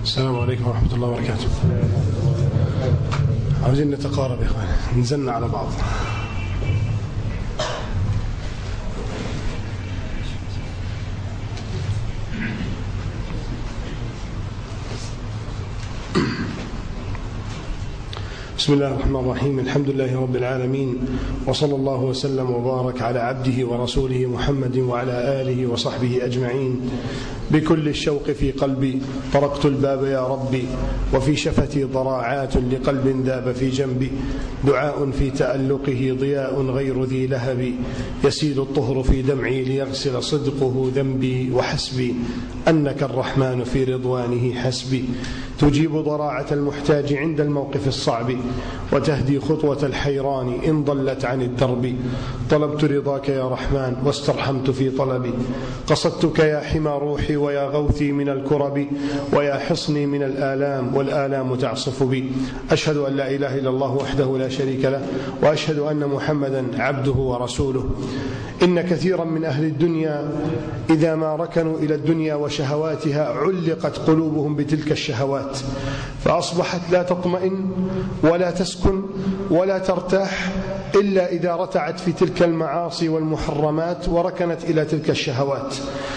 السلام عليكم ورحمة الله وبركاته. عاوزين نتقارب يا إخوان، نزلنا على بعض. بسم الله الرحمن الرحيم. الحمد لله رب العالمين، وصلى الله وسلم وبارك على عبده ورسوله محمد وعلى آله وصحبه أجمعين. بكل الشوق في قلبي طرقت الباب يا ربي، وفي شفتي ضراعات لقلب ذاب في جنبي. دعاء في تألقه ضياء غير ذي لهب، يسيل الطهر في دمعي ليغسل صدقه ذنبي. وحسبي أنك الرحمن في رضوانه حسبي، تجيب ضراعة المحتاج عند الموقف الصعب، وتهدي خطوة الحيران إن ضلت عن الدرب. طلبت رضاك يا رحمن واسترحمت في طلبي، قصدتك يا حمى روحي ويا غوثي من الكرب، ويا حصني من الآلام والآلام تعصف بي. أشهد أن لا إله إلا الله وحده لا شريك له، وأشهد أن محمدا عبده ورسوله. إن كثيرا من أهل الدنيا إذا ما ركنوا إلى الدنيا وشهواتها علقت قلوبهم بتلك الشهوات، فأصبحت لا تطمئن ولا تسكن ولا ترتاح إلا إذا رتعت في تلك المعاصي والمحرمات وركنت إلى تلك الشهوات.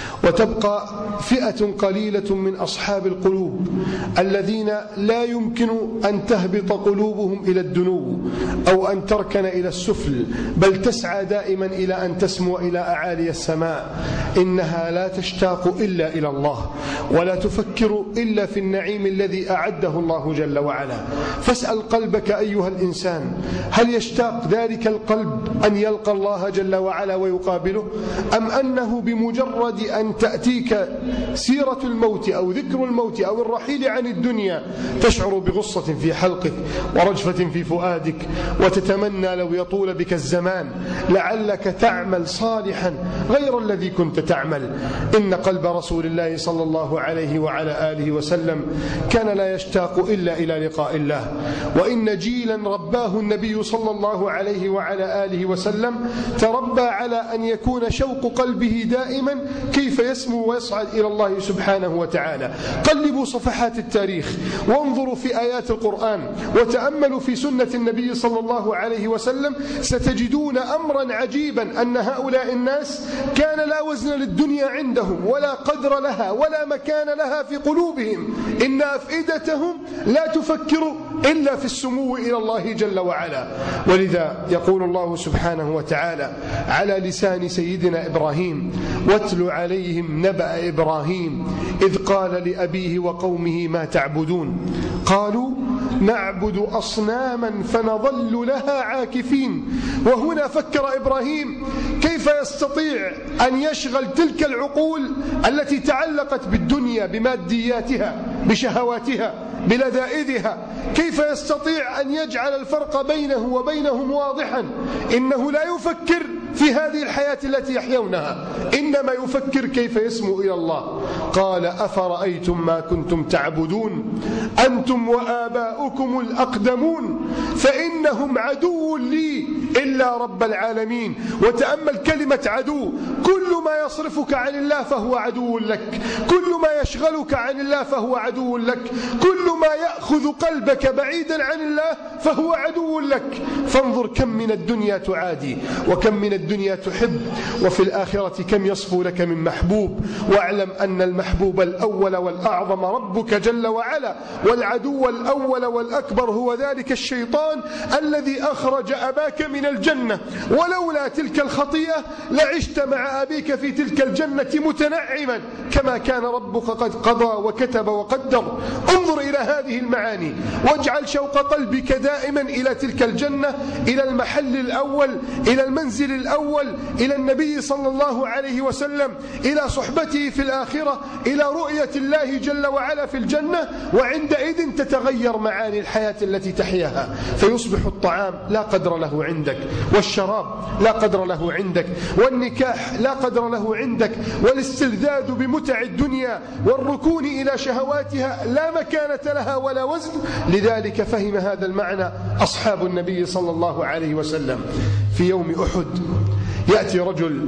وتبقى فئة قليلة من أصحاب القلوب الذين لا يمكن أن تهبط قلوبهم إلى الدنو أو أن تركن إلى السفل، بل تسعى دائما إلى أن تسمو إلى أعالي السماء. إنها لا تشتاق إلا إلى الله، ولا تفكر إلا في النعيم الذي أعده الله جل وعلا. فاسأل قلبك أيها الإنسان، هل يشتاق ذلك القلب أن يلقى الله جل وعلا ويقابله، أم أنه بمجرد أن تأتيك سيرة الموت أو ذكر الموت أو الرحيل عن الدنيا تشعر بغصة في حلقك ورجفة في فؤادك، وتتمنى لو يطول بك الزمان لعلك تعمل صالحا غير الذي كنت تعمل؟ إن قلب رسول الله صلى الله عليه وعلى آله وسلم كان لا يشتاق إلا إلى لقاء الله. وإن جيلا رباه النبي صلى الله عليه وعلى آله وسلم تربى على أن يكون شوق قلبه دائما كيف يسمو ويصعد إلى الله سبحانه وتعالى. قلبوا صفحات التاريخ وانظروا في آيات القرآن وتأملوا في سنة النبي صلى الله عليه وسلم، ستجدون أمرا عجيبا، أن هؤلاء الناس كان لا وزن للدنيا عندهم ولا قدر لها ولا مكان لها في قلوبهم. إن أفئدتهم لا تفكر إلا في السمو إلى الله جل وعلا. ولذا يقول الله سبحانه وتعالى على لسان سيدنا إبراهيم: واتل عليهم نبأ إبراهيم إذ قال لأبيه وقومه ما تعبدون قالوا نعبد أصناما فنظل لها عاكفين. وهنا فكر إبراهيم كيف يستطيع أن يشغل تلك العقول التي تعلقت بالدنيا بمادياتها بشهواتها بلذائذها، كيف يستطيع أن يجعل الفرق بينه وبينهم واضحا. إنه لا يفكر في هذه الحياة التي يحيونها، إنما يفكر كيف يسمو إلى الله. قال: أفرأيتم ما كنتم تعبدون أنتم وآباؤكم الأقدمون فإنهم عدو لي إلا رب العالمين. وتأمل كلمة عدو، كل ما يصرفك عن الله فهو عدو لك، كل ما يشغلك عن الله فهو عدو لك، كل ما يأخذ قلبك بعيدا عن الله فهو عدو لك. فانظر كم من الدنيا تعادي، وكم من الدنيا تحب، وفي الآخرة كم يصفو لك من محبوب. واعلم أن المحبوب الأول والأعظم ربك جل وعلا، والعدو الأول والأكبر هو ذلك الشيطان الذي أخرج أباك من الجنة. ولولا تلك الخطيئة لعشت مع أبيك في تلك الجنة متنعما كما كان ربك قد قضى وكتب وقدر. انظر إلى هذه المعاني، واجعل شوق قلبك دائما إلى تلك الجنة، إلى المحل الأول، إلى المنزل الأول، إلى النبي صلى الله عليه وسلم، إلى صحبته في الآخرة، إلى رؤية الله جل وعلا في الجنة. وعندئذ تتغير معاني الحياة التي تحياها، فيصبح الطعام لا قدر له عندك، والشراب لا قدر له عندك، والنكاح لا قدر له عندك، والاستلذاذ بمتع الدنيا والركون إلى شهواتها لا مكانة لها ولا وزن. لذلك فهم هذا المعنى أصحاب النبي صلى الله عليه وسلم. في يوم أحد يأتي رجل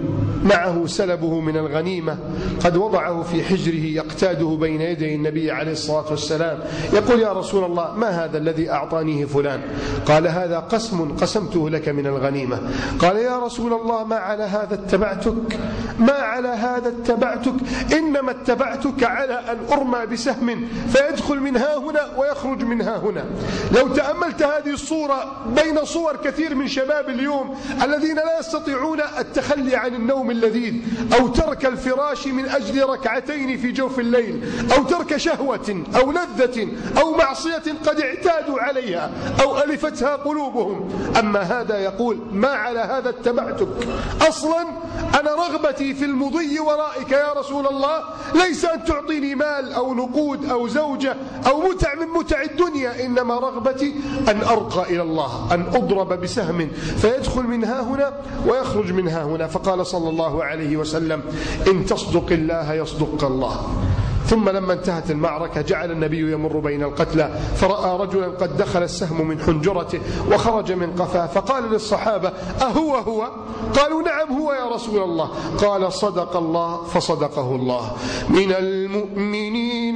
معه سلبه من الغنيمة قد وضعه في حجره يقتاده بين يدي النبي عليه الصلاة والسلام، يقول: يا رسول الله، ما هذا الذي أعطانيه فلان؟ قال: هذا قسم قسمته لك من الغنيمة. قال: يا رسول الله، ما على هذا اتبعتك؟ ما على هذا اتبعتك؟ إنما اتبعتك على أن أرمى بسهم فيدخل من ها هنا ويخرج من ها هنا. لو تأملت هذه الصورة بين صور كثير من شباب اليوم الذين لا يستطيعون التخلي عن النوم اللذيذ، أو ترك الفراش من أجل ركعتين في جوف الليل، أو ترك شهوة أو لذة أو معصية قد اعتادوا عليها أو ألفتها قلوبهم. أما هذا يقول: ما على هذا اتبعتك. أصلا أنا رغبتي في المضي ورائك يا رسول الله ليس أن تعطيني مال أو نقود أو زوجة أو متع من متع الدنيا، إنما رغبتي أن أرقى إلى الله، أن أضرب بسهم فيدخل من ها هنا ويخرج من ها هنا. فقال صلى الله عليه وسلم: إن تصدق الله يصدق الله. ثم لما انتهت المعركة جعل النبي يمر بين القتلى فرأى رجلا قد دخل السهم من حنجرته وخرج من قفاه، فقال للصحابة: أهو هو؟ قالوا: نعم هو يا رسول الله. قال: صدق الله فصدقه الله. من المؤمنين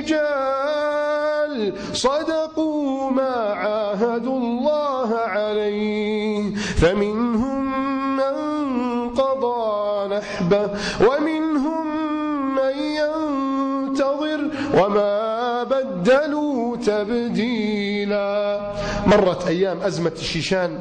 رجال صدقوا ما عاهدوا الله عليه، فمنهم من قضى نحبه ومنهم من ينتظر وما بدلوا تبديلا. مرت أيام أزمة الشيشان،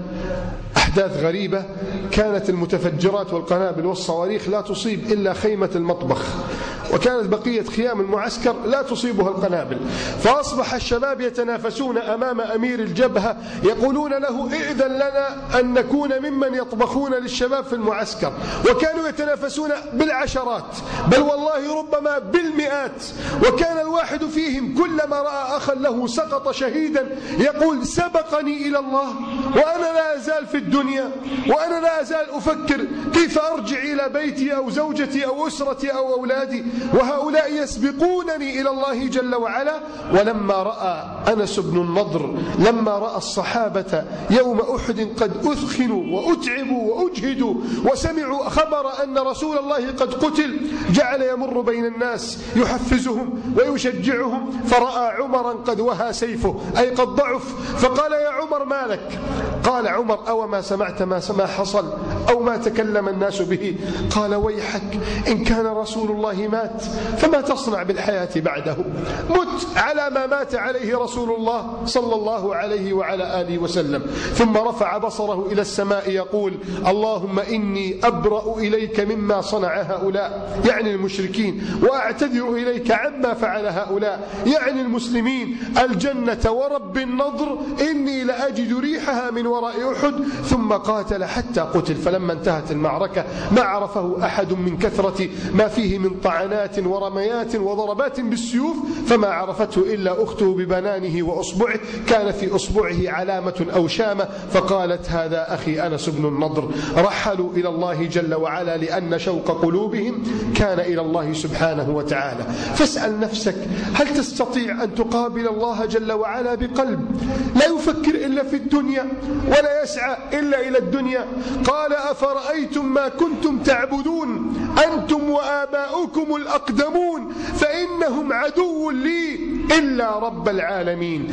أحداث غريبة، كانت المتفجرات والقنابل والصواريخ لا تصيب إلا خيمة المطبخ، وكانت بقية خيام المعسكر لا تصيبها القنابل. فأصبح الشباب يتنافسون أمام أمير الجبهة، يقولون له: ائذن لنا أن نكون ممن يطبخون للشباب في المعسكر. وكانوا يتنافسون بالعشرات، بل والله ربما بالمئات. وكان الواحد فيهم كلما رأى أخا له سقط شهيدا يقول: سبقني إلى الله وأنا لا أزال في الدنيا، وأنا لا أزال أفكر كيف أرجع إلى بيتي أو زوجتي أو أسرتي أو أولادي، وهؤلاء يسبقونني إلى الله جل وعلا. ولما رأى أنس بن النضر، لما رأى الصحابة يوم أحد قد أثخنوا وأتعبوا وأجهدوا وسمعوا خبر أن رسول الله قد قتل، جعل يمر بين الناس يحفزهم ويشجعهم. فرأى عمرا قد وهى سيفه، أي قد ضعف، فقال: يا عمر ما لك؟ قال عمر: أو ما سمعت ما حصل أو ما تكلم الناس به؟ قال: ويحك، إن كان رسول الله مات فما تصنع بالحياة بعده؟ مت على ما مات عليه رسول الله صلى الله عليه وعلى آله وسلم. ثم رفع بصره إلى السماء يقول: اللهم إني أبرأ إليك مما صنع هؤلاء، يعني المشركين، وأعتذر إليك عما فعل هؤلاء، يعني المسلمين. الجنة ورب النضر إني لأجد ريحها من وراء أحد. ثم قاتل حتى قتل. فلما انتهت المعركة ما عرفه أحد من كثرة ما فيه من طعنات ورميات وضربات بالسيوف، فما عرفته إلا أخته ببنانه وأصبعه، كان في أصبعه علامة أو شامة، فقالت: هذا أخي أنس بن النضر. رحلوا إلى الله جل وعلا لأن شوق قلوبهم كان إلى الله سبحانه وتعالى. فاسأل نفسك: هل تستطيع أن تقابل الله جل وعلا بقلب لا يفكر إلا في الدنيا ولا يسعى إلا إلى الدنيا؟ قال: أفرأيتم ما كنتم تعبدون أنتم وآباؤكم الأقدمون فإنهم عدو لي إلا رب العالمين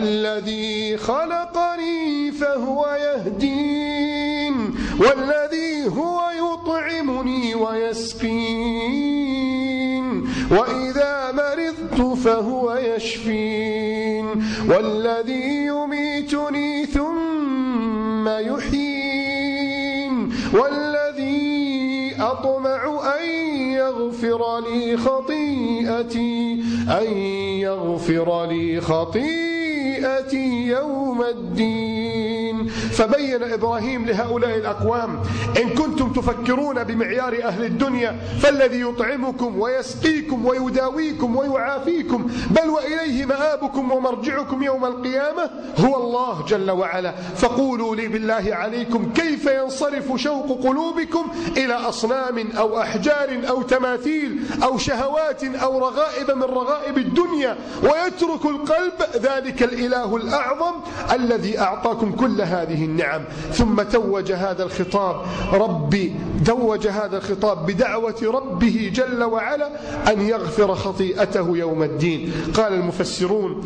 الذي خلقني فهو يهدين والذي هو يطعمني ويسقين وإذا مرضت فهو يشفين والذي يميتني ثم يحيين والذي أطمع أن يغفر لي خطيئتي يوم الدين. فبين إبراهيم لهؤلاء الأقوام: إن كنتم تفكرون بمعيار أهل الدنيا فالذي يطعمكم ويسقيكم ويداويكم ويعافيكم بل وإليه مآبكم ومرجعكم يوم القيامة هو الله جل وعلا. فقولوا لي بالله عليكم كيف ينصرف شوق قلوبكم إلى أصنام أو أحجار أو تماثيل أو شهوات أو رغائب من رغائب الدنيا ويترك القلب ذلك الإله الأعظم الذي أعطاكم كل هذه النعم. ثم توج هذا الخطاب بدعوة ربه جل وعلا أن يغفر خطيئته يوم الدين. قال المفسرون: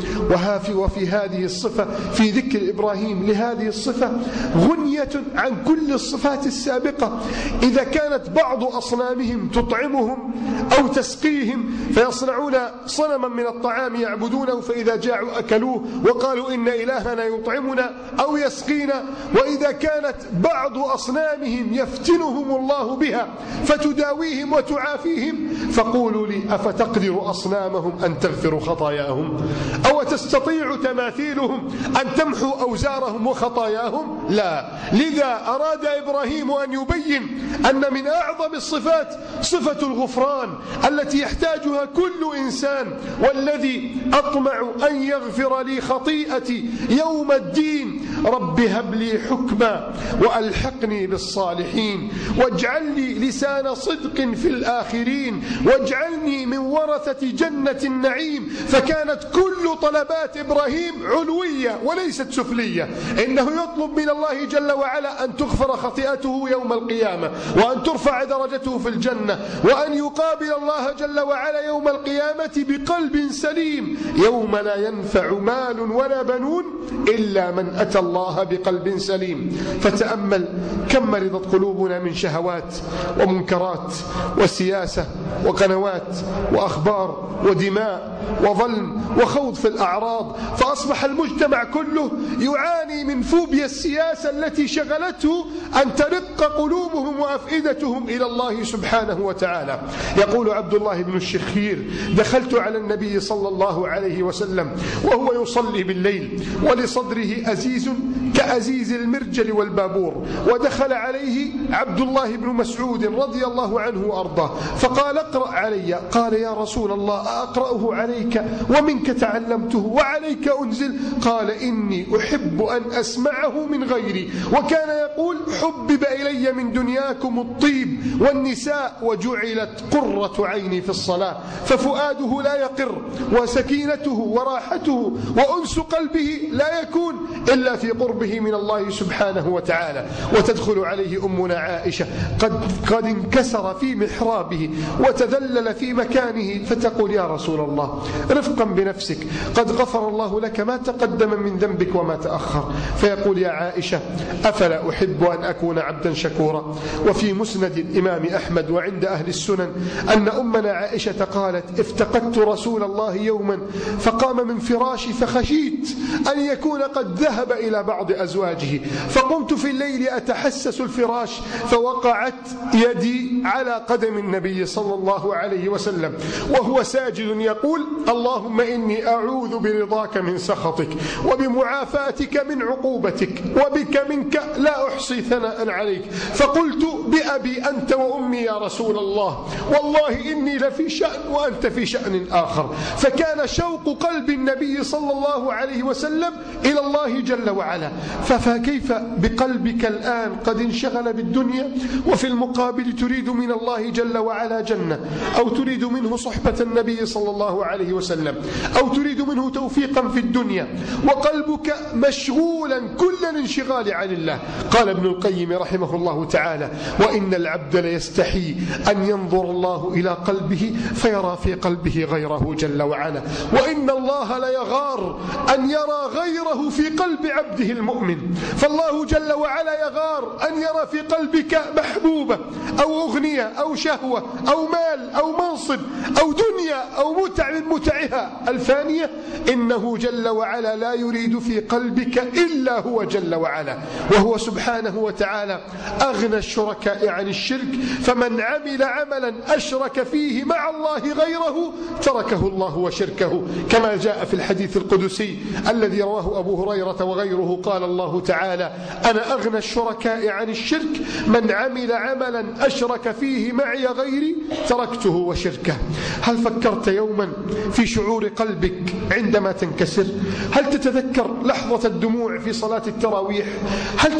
وفي هذه الصفة، في ذكر إبراهيم لهذه الصفة، غنية عن كل الصفات السابقة. إذا كانت بعض أصنامهم تطعمهم أو تسقيهم فيصنعون صنما من الطعام يعبدونه، فإذا جاعوا أكلوه وقالوا إن إلهنا يطعمنا أو يسقينا. وإذا كانت بعض أصنامهم يفتنهم الله بها فتداويهم وتعافيهم، فقولوا لي: أفتقدر أصنامهم أن تغفر خطاياهم؟ أو تستطيع تماثيلهم أن تمحو أوزارهم وخطاياهم؟ لا. لذا أراد إبراهيم أن يبين أن من أعظم الصفات صفة الغفران التي يحتاجها كل إنسان، والذي أطمع أن يغفر لي خطيئتي يوم الدين. رب هب لي حكما وألحقني بالصالحين واجعل لي لسان صدق في الآخرين واجعلني من ورثة جنة النعيم. فكانت كل طلبات إبراهيم علوية وليست سفلية. إنه يطلب من الله جل وعلا أن تغفر خطيئته يوم القيامة، وأن ترفع درجته في الجنة، وأن يقابل الله جل وعلا يوم القيامة بقلب سليم، يوم لا ينفع مال ولا بنون إلا من أتى الله بقلب سليم. فتأمل كم مرضت قلوبنا من شهوات ومنكرات وسياسة وقنوات وأخبار ودماء وظلم وخوض في الأعراض، فأصبح المجتمع كله يعاني من فوبيا السياسة التي شغلته أن ترق قلوبهم وأفئدتهم إلى الله سبحانه وتعالى. يقول عبد الله بن الشخير: دخلت على النبي صلى الله عليه وسلم وهو يصلي بالليل ولصدره أزيز كأزيز المرجل والبابور، ودخل عليه عبد الله بن مسعود رضي الله عنه وأرضاه فقال: اقرأ علي. قال: يا رسول الله أقرأه عليك ومنك تعلمته وعليك أنزل؟ قال: إني أحب أن أسمعه من غيري. وكان يقول: حبب إلي من دنياكم الطيب والنساء وجعلت قرة عيني في الصلاة. ففؤاده لا يقر، وسكينته وراحته وأنس قلبه لا يكون إلا في قربه من الله سبحانه وتعالى. وتدخل عليه أمنا عائشة قد انكسر في محرابه وتذلل في مكانه، فتقول: يا رسول الله رفقا بنفسك، قد غفر الله لك ما تقدم من ذنبك وما تأخر. فيقول: يا عائشة أفلا أحب أن أكون عبدا شكورا؟ وفي مسند الإمام أحمد وعند أهل السنن أن أمنا عائشة قالت: افتقدت رسول الله يوما فقام من فراشي فخشيت أن يكون قد ذهب إلى بعض أزواجه، فقمت في الليل أتحسس الفراش فوقعت يدي على قدم النبي صلى الله عليه وسلم وهو ساجد يقول: اللهم إني أعوذ برضاك من سخطك وبمعافاتك من عقوبتك وبك منك لا أحصي ثناء عليك. فقلت: بأبي أنت وأمي يا رسول الله، والله إني لفي شأن وأنت في شأن آخر. فكان شوق قلب النبي صلى الله عليه وسلم إلى الله جل وعلا. فكيف بقلبك الآن قد انشغل بالدنيا، وفي المقابل تريد من الله جل وعلا جنة، أو تريد منه صحبة النبي صلى الله عليه وسلم، أو تريد منه توفيقا في الدنيا، وقلبك مشغولا كل الانشغال عن الله. قال ابن القيم رحمه الله تعالى: وإن العبد ليستحي أن ينظر الله إلى قلبه فيرى في قلبه غيره جل وعلا، وإن الله ليغار أن يرى غيره في قلب عبده المؤمن. فالله جل وعلا يغار أن يرى في قلبك محبوبة أو أغنية أو شهوة أو مال أو منصب أو دنيا أو متع من متعها الفانية. إنه جل وعلا لا يريد في قلبك إلا هو جل وعلا، وهو سبحانه وتعالى أغنى الشركاء عن الشرك. فمن عمل عملا أشرك فيه مع الله غيره تركه الله وشركه، كما جاء في الحديث القدسي الذي رواه أبو هريرة وغيره. قال الله تعالى: أنا أغنى الشركاء عن الشرك، من عمل عملا أشرك فيه معي غيري تركته وشركه. هل فكرت يوما في شعور قلبك عندما تنكسر؟ هل تتذكر لحظة الدموع في صلاة التراويح؟ هل تتذكر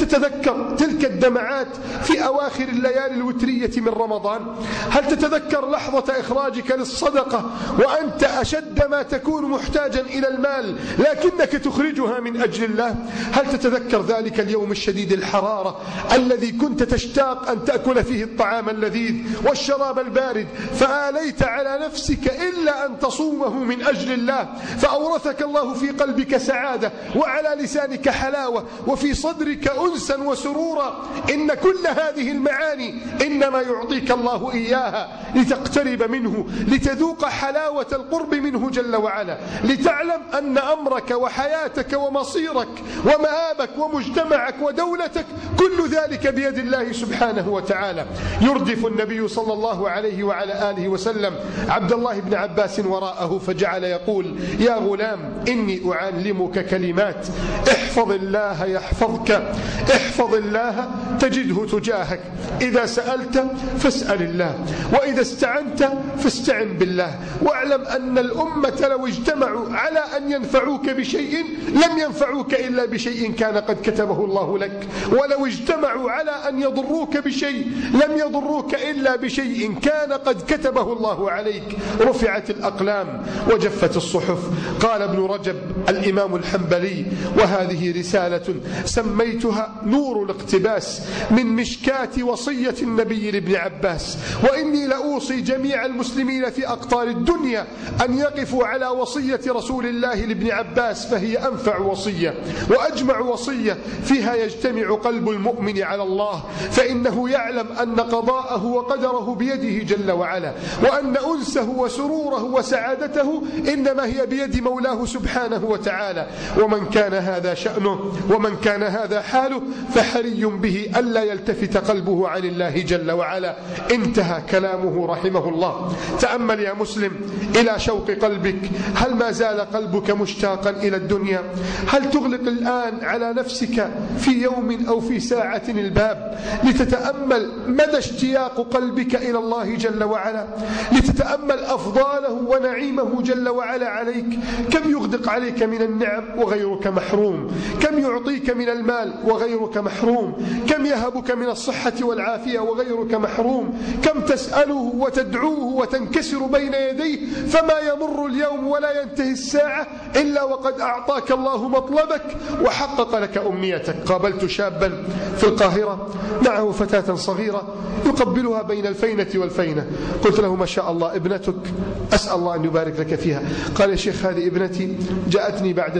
تتذكر تلك الدمعات في أواخر الليالي الوترية من رمضان؟ هل تتذكر لحظة إخراجك للصدقة وأنت أشد ما تكون محتاجا إلى المال لكنك تخرجها من أجل الله؟ هل تتذكر ذلك اليوم الشديد الحرارة الذي كنت تشتاق أن تأكل فيه الطعام اللذيذ والشراب البارد فآليت على نفسك إلا أن تصومه من أجل الله، فأورثك الله في قلبك سعادة وعلى لسانك حلاوة وفي صدرك أنسا وسرورا؟ إن كل هذه المعاني إنما يعطيك الله إياها لتقترب منه، لتذوق حلاوة القرب منه جل وعلا، لتعلم أن أمرك وحياتك ومصيرك ومآبك ومجتمعك ودولتك كل ذلك بيد الله سبحانه وتعالى. يردف النبي صلى الله عليه وعلى آله وسلم عبد الله بن عباس وراءه فجعل يقول: يا غلام إني أعلمك كلمات، احفظ الله يحفظك، احفظ الله تجده تجاهك، إذا سألت فاسأل الله، وإذا استعنت فاستعن بالله، واعلم أن الأمة لو اجتمعوا على أن ينفعوك بشيء لم ينفعوك إلا بشيء كان قد كتبه الله لك، ولو اجتمعوا على أن يضروك بشيء لم يضروك إلا بشيء كان قد كتبه الله عليك. رفعت الأقلام وجفت الصحف. قال ابن رجب الإمام الحنبلي: وهذه رسالة سميتها نور الاقتباس من مشكاة وصية النبي لابن عباس، وإني لأوصي جميع المسلمين في أقطار الدنيا أن يقفوا على وصية رسول الله لابن عباس، فهي أنفع وصية وأجمع وصية فيها يجتمع قلب المؤمن على الله، فإنه يعلم أن قضاءه وقدره بيده جل وعلا، وأن أنسه وسروره وسعادته إنما هي بيد مولاه سبحانه وتعالى. ومن كان هذا شأنه ومن كان هذا حاله فحري به ألا يلتفت قلبه عن الله جل وعلا. انتهى كلامه رحمه الله. تأمل يا مسلم إلى شوق قلبك، هل ما زال قلبك مشتاقا إلى الدنيا؟ هل تغلق الآن على نفسك في يوم أو في ساعة الباب لتتأمل مدى اشتياق قلبك إلى الله جل وعلا، لتتأمل أفضاله ونعيمه جل وعلا عليك؟ كم يغدق عليك من النعم وغيرك محروم، كم يعطيك من المال وغيرك محروم، كم يهبك من الصحة والعافية وغيرك محروم، كم تسأله وتدعوه وتنكسر بين يديه فما يمر اليوم ولا ينتهي الساعة إلا وقد أعطاك الله مطلبك وحقق لك أمنيتك. قابلت شابا في القاهرة معه فتاة صغيرة يقبلها بين الفينة والفينة، قلت له: ما شاء الله ابنتك أسأل الله أن يبارك لك فيها. قال: يا شيخ هذه ابنتي جاءتني بعد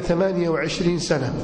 28 سنة،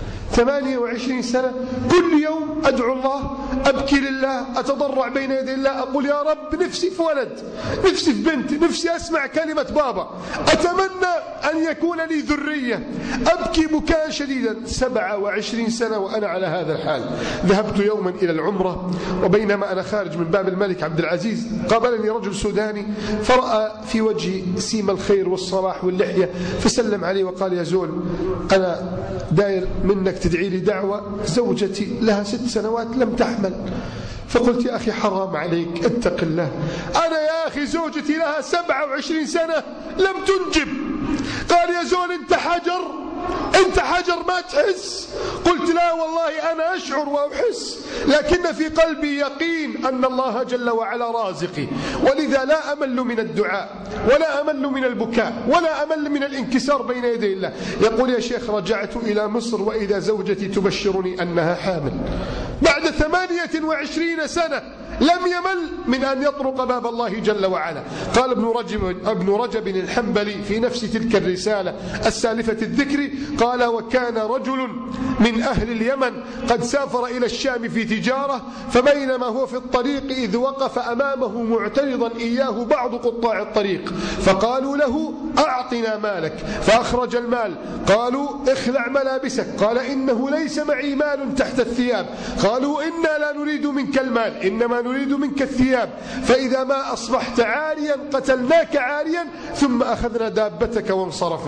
28 سنة كل يوم أدعو الله، أبكي لله، أتضرع بين يدي الله، أقول: يا رب نفسي في ولد، نفسي في بنت، نفسي أسمع كلمة بابا، أتمنى أن يكون لي ذرية، أبكي بكاء شديدا. 27 سنة وأنا على هذا الحال. ذهبت يوما إلى العمرة، وبينما أنا خارج من باب الملك عبد العزيز قابلني رجل سوداني فرأى في وجهي سيم الخير والصلاح واللحية، فسلم علي وقال: يا زول أنا داير منك تدعي لي دعوة، زوجتي لها 6 سنوات لم تحمل. فقلت: يا أخي حرام عليك، اتق الله، أنا يا أخي زوجتي لها 27 سنة لم تنجب. قال: يا زول أنت حجر، أنت حجر ما تحس. قلت: لا والله أنا أشعر وأحس، لكن في قلبي يقين أن الله جل وعلا رازقي، ولذا لا أمل من الدعاء ولا أمل من البكاء ولا أمل من الانكسار بين يدي الله. يقول: يا شيخ رجعت إلى مصر وإذا زوجتي تبشرني أنها حامل بعد 28 سنة لم يمل من أن يطرق باب الله جل وعلا. قال ابن رجب الحنبلي في نفس تلك الرسالة السالفة الذكر، قال: وكان رجل من أهل اليمن قد سافر إلى الشام في تجارة، فبينما هو في الطريق إذ وقف أمامه معترضا إياه بعض قطاع الطريق، فقالوا له: أعطنا مالك، فأخرج المال. قالوا: اخلع ملابسك، قال: إنه ليس معي مال تحت الثياب. قالوا: إنا لا نريد منك المال، إنما نريد منك الثياب، فإذا ما أصبحت عاريا قتلناك عاريا ثم أخذنا دابتك وانصرفنا.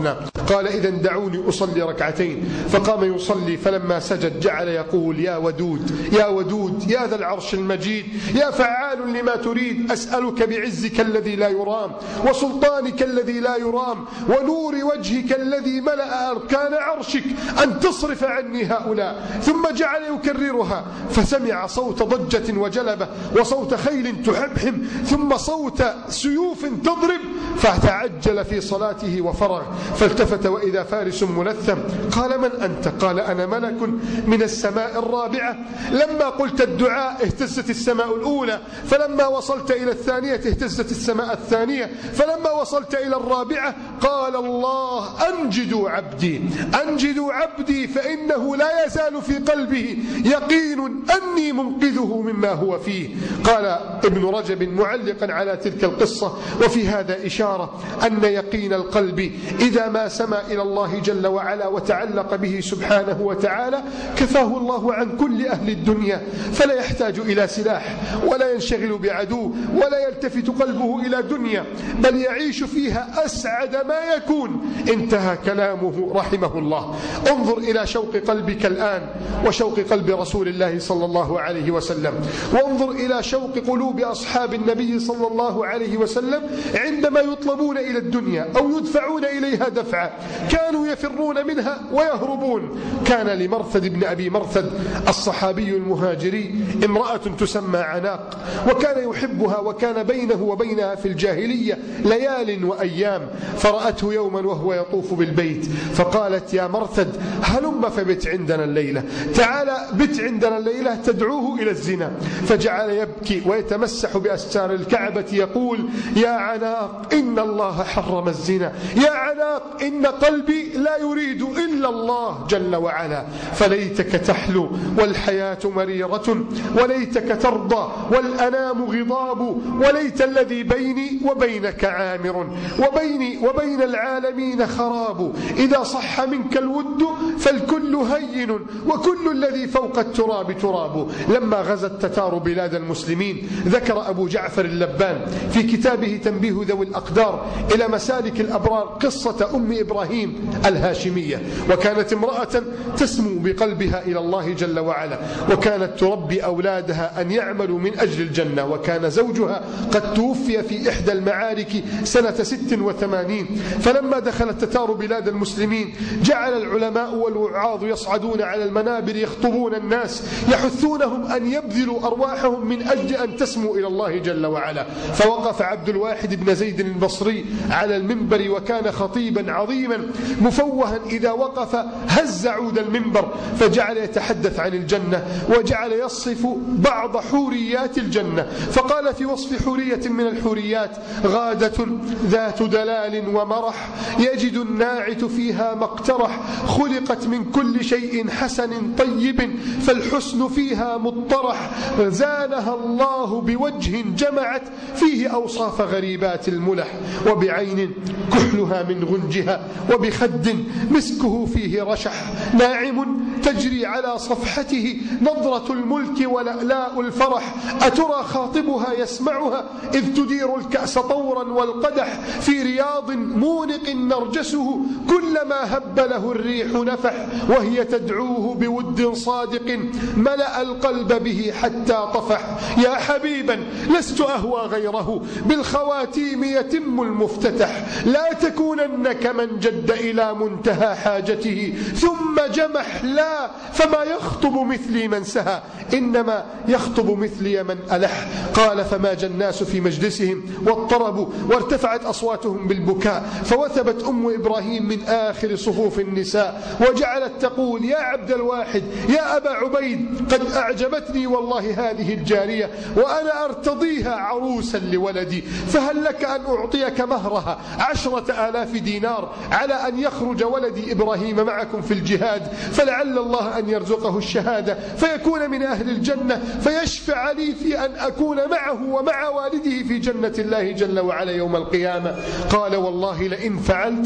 قال إذن دعوني أصلي ركعتين. فقام يصلي، فلما سجد جعل يقول يا ودود يا ودود يا ذا العرش المجيد يا فعال لما تريد، أسألك بعزك الذي لا يرام وسلطانك الذي لا يرام ونور وجهك الذي ملأ أركان عرشك أن تصرف عني هؤلاء. ثم جعل يكررها، فسمع صوت ضجة وجلبة وصوت خيل تحبحم ثم صوت سيوف تضرب، فتعجل في صلاته وفرغ، فالتفت وإذا فارس ملثم. قال من أنت؟ قال أنا ملك من السماء الرابعة. لما قلت الدعاء اهتزت السماء الأولى، فلما وصلت إلى الثانية اهتزت السماء الثانية، فلما وصلت إلى الرابعة قال الله أنجدوا عبدي أنجدوا عبدي فإنه لا يزال في قلبه يقين أني منقذه مما هو فيه. قال ابن رجب معلقا على تلك القصة: وفي هذا إشارة أن يقين القلب إذا ما سمى إلى الله جل وعلا وتعلق به سبحانه وتعالى كفاه الله عن كل أهل الدنيا، فلا يحتاج إلى سلاح ولا ينشغل بعدو ولا يلتفت قلبه إلى دنيا، بل يعيش فيها أسعد ما يكون. انتهى كلامه رحمه الله. انظر إلى شوق قلبك الآن وشوق قلب رسول الله صلى الله عليه وسلم، وانظر إلى شوق قلوب أصحاب النبي صلى الله عليه وسلم عندما يطلبون إلى الدنيا أو يدفعون إليها دفعا، كانوا يفرون منها ويهربون. كان لمرثد بن أبي مرثد الصحابي المهاجري امرأة تسمى عناق، وكان يحبها، وكان بينه وبينها في الجاهلية ليال وأيام. فرأته يوما وهو يطوف بالبيت فقالت: يا مرثد هلم فبت عندنا الليلة، تعال بت عندنا الليلة، تدعوه إلى الزنا. فجعل يبكي ويتمسح بأستار الكعبة يقول: يا عناق إن الله حرم الزنا، يا عناق إن قلبي لا يريد إلا الله جل وعلا. فليتك تحلو والحياة مريرة، وليتك ترضى والأنام غضاب، وليت الذي بيني وبينك عامر، وبيني وبين العالمين خراب. إذا صح منك الود فالكل هين، وكل الذي فوق التراب تراب. لما غزا التتار بلاد المسلمين ذكر أبو جعفر اللبان في كتابه تنبيه ذوي الأقدار إلى مسالك الأبرار قصة أم إبراهيم الهاشمية، وكانت امرأة تسمو بقلبها إلى الله جل وعلا، وكانت تربي أولادها أن يعملوا من أجل الجنة، وكان زوجها قد توفي في إحدى المعارك سنة 86. فلما دخل التتار بلاد المسلمين جعل العلماء والوعاظ يصعدون على المنابر يخطبون الناس يحثونهم أن يبذلوا أرواحهم من أجل أن تسموا إلى الله جل وعلا. فوقف عبد الواحد بن زيد البصري على المنبر، وكان خطيبا عظيما مفوها، إذا وقف هز عود المنبر، فجعل يتحدث عن الجنة، وجعل يصف بعض حوريات الجنة. فقال في وصف حورية من الحوريات: غادة ذات دلال ومرح، يجد الناعت فيها ما اقترح، خلقت من كل شيء حسن طيب، فالحسن فيها مطرح، زانها الله بوجه جمعت فيه أوصاف غريبات الملح، وبعين كحلها من غنجها، وبخد مسكه فيه رشح، ناعم تجري على صفحته نظرة الملك ولألاء الفرح، أترى خاطبها يسمعها إذ تدير الكأس طورا والقدح، في رياض مونق نرجسه كلما هب له الريح نفح، وهي تدعوه بود صادق ملأ القلب به حتى طفح. يا حبيبا لست أهوى غيره، بالخواتيم يتم المفتتح، لا تكونن كمن جد إلى منتهى حاجته ثم جمح، لا فما يخطب مثلي من سهى، إنما يخطب مثلي من ألح. قال: فماج الناس في مجلسهم واضطربوا وارتفعت أصواتهم بالبكاء، فوثبت أم إبراهيم من آخر صفوف النساء وجعلت تقول: يا عبد الواحد، يا أبا عبيد، قد أعجبتني والله هذه الجارية، وأنا أرتضيها عروسا لولدي، فهل لك أن أعطيك مهرها 10,000 دينار على أن يخرج ولدي إبراهيم معكم في الجهاد، فلعل الله أن يرزقه الشهادة فيكون من أهل الجنة فيشفع لي في أن أكون معه ومع والده في جنة الله جل وعلا يوم القيامة. قال والله لئن فعلت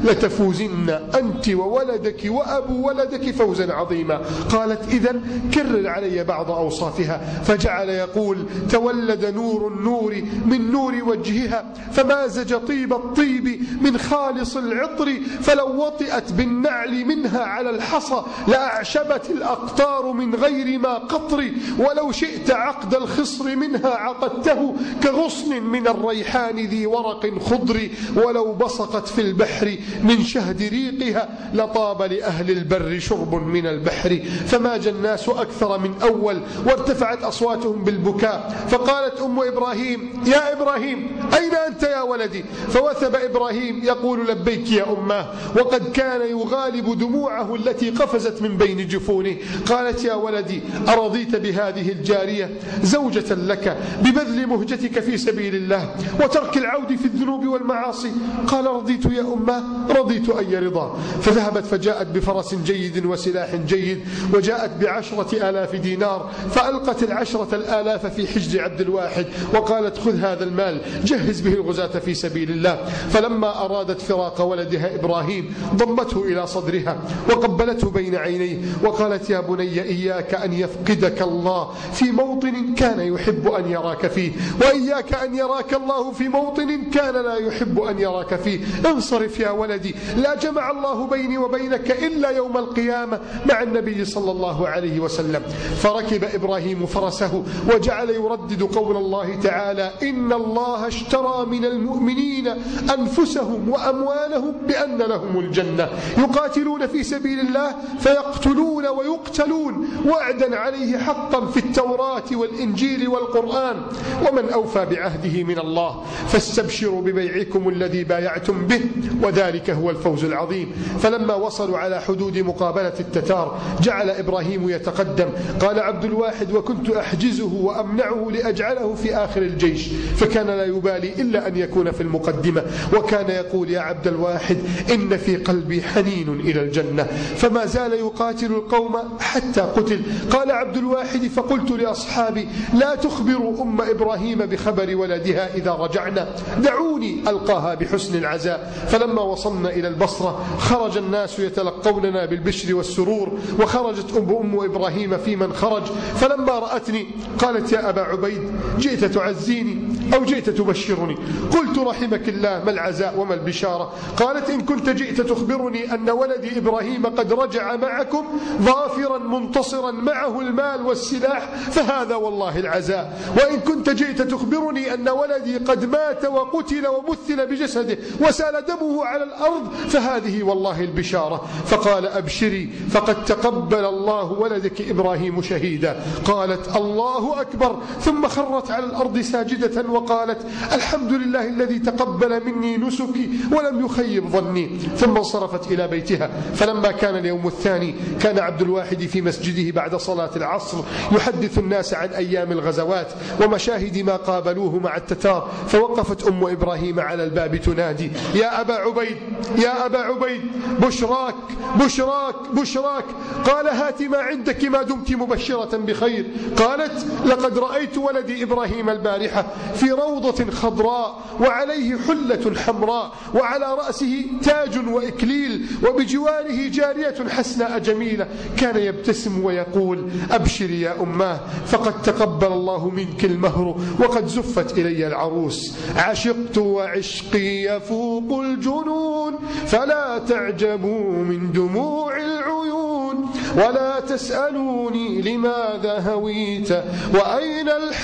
لتفوزن أنت وولدك وأبو ولدك فوزا عظيما. قالت إذن كرر علي بعض أوصافها، فجعل يقول تولد نور النور من نور وجهها فمازج طيب الطيب من خالص العطر، فلو وطئت بالنعل منها على الحصى لأعشبت الأقطار من غير ما قطر، ولو شئت عقد الخصر منها عقدته كغصن من الريحان ذي ورق خضر، ولو بصقت في البحر من شهد ريقها لطاب لأهل البر شرب من البحر. فماج الناس أكثر من أول وارتفعت أصواتهم بالبكاء، فقالت أم إبراهيم يا إبراهيم أين أنت يا ولدي؟ فوثب إبراهيم يقول لبيك يا أماه، وقد كان يغالب دموعه التي قفزت من بين جفونه. قالت يا ولدي أرضيت بهذه الجارية زوجة لك ببذل مهجتك في سبيل الله وترك العود في الذنوب والمعاصي؟ قال رضيت يا أماه، رضيت أي رضا. فذهبت فجاءت بفرس جيد وسلاح جيد، وجاءت ب10,000 دينار، فألقت 10,000 في حجر عبد الواحد وقالت خذ هذا المال جهز به الغزاة في سبيل الله. فلما أرادت فراق ولدها إبراهيم ضمته إلى صدرها وقبلته بين عينيه وقالت يا بني إياك أن يفقدك الله في موطن كان يحب أن يراك فيه، وإياك أن يراك الله في موطن كان لا يحب أن يراك فيه. انصرف يا ولدي، لا جمع الله بيني وبينك إلا يوم القيامة مع النبي صلى الله عليه وسلم. فركب إبراهيم فرسه وجعل يردد قول الله تعالى إن الله اشترى من المؤمنين أنفسهم وأموالهم بأن لهم الجنة يقاتلون في سبيل الله فيقتلون ويقتلون وعدا عليه حقا في التوراة والإنجيل والقرآن، ومن أوفى بعهده من الله فاستبشروا ببيعكم الذي بايعتم به وذلك هو الفوز العظيم. فلما وصلوا على حدود مقابلة التتار جعل إبراهيم يتقدم. قال عبد الواحد وكنت أحجزه وأمنعه لأجعله في آخر الجيش، فكان لا يبالي إلا أن يكون في المقدمة، وكان يقول يا عبد الواحد إن في قلبي حنين إلى الجنة، فما زال يقاتل القوم حتى قتل. قال عبد الواحد فقلت لأصحابي لا تخبروا أم إبراهيم بخبر ولدها إذا رجعنا، دعوني ألقاها بحسن العزاء. فلما وصلنا إلى البصرة خرج الناس يتلقوننا بالبشر والسرور، وخرجت أم إبراهيم في من خرج. فلما رأتني قالت يا أبا عبيد جئت تعزيني أو جئت تبشرني؟ قلت رحمك الله ما العزاء وما البشارة؟ قالت إن كنت جئت تخبرني أن ولدي إبراهيم قد رجع معكم ظافرا منتصرا معه المال والسلاح فهذا والله العزاء، وإن كنت جئت تخبرني أن ولدي قد مات وقتل ومثل بجسده وسال دمه على الأرض فهذه والله البشارة. فقال أبشري فقد تقبل الله ولدك إبراهيم شهيدا. قالت الله أكبر، ثم خرت على الأرض ساجدة وقالت الحمد لله الذي تقبل مني نسكي ولم يخيب ظني، ثم انصرفت إلى بيتها. فلما كان اليوم الثاني كان عبد الواحد في مسجده بعد صلاة العصر يحدث الناس عن أيام الغزوات ومشاهد ما قابلوه مع التتار. فوقفت أم إبراهيم على الباب تنادي يا أبا عبيد يا أبا عبيد بشراك بشراك بشراك. قال هات ما عندك ما دمت مبشرة بخير. قالت لقد رأيت ولدي إبراهيم البارحة في روضة خضراء وعليه حلة حمراء وعلى رأسه تاج وإكليل وبجواره جارية حسناء جميلة، كان يبتسم ويقول أبشري يا أماه فقد تقبل الله منك المهر وقد زفت إلي العروس. عشقت وعشقي يفوق الجنون فلا تعجبوا من دموع العيون ولا تسألوني لماذا هويت وأين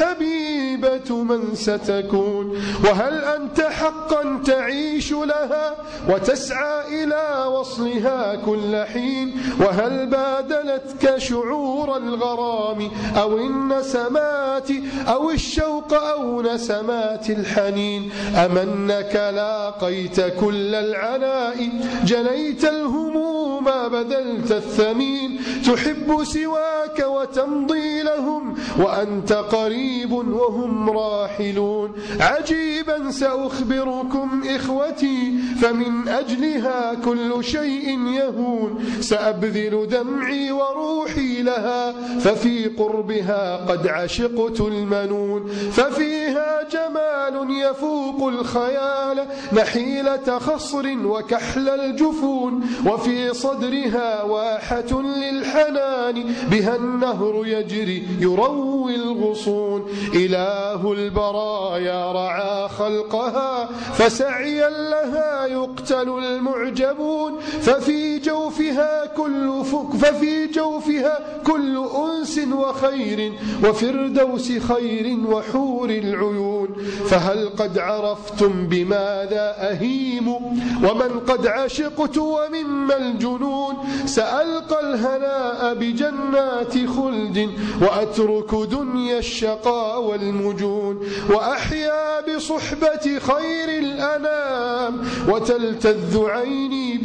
الحبيبة من ستكون، وهل أنت حقا تعيش لها وتسعى إلى وصلها كل حين، وهل بادلتك شعور الغرام أو النسمات أو الشوق أو نسمات الحنين، أم أنك لاقيت كل العناء جنيت الهموم بذلت الثمين، تحب سواك وتمضي لهم وأنت قريب وهم راحلون. عجيبا سأخبركم إخوتي فمن أجلها كل شيء يهون. سأبذل دمعي وروحي لها ففي قربها قد عشقت المنون. ففيها جمال يفوق الخيال نحيلة خصر وكحل الجفون. وفي صدرها واحة للحنان بها النهر يجري يروي الغصون. إله البرايا رعى خلقها فسعيا لها يقتل المعجبون. ففي جوفها كل أنس وخير وفردوس خير وحور العيون. فهل قد عرفتم بماذا أهيم ومن قد عشقت ومما الجنون. سألقى الهناء بجنات خلد وأترك دنيا الشقاء والمجون. وأحيا بصحبة خير الأنام وتلتذ عيني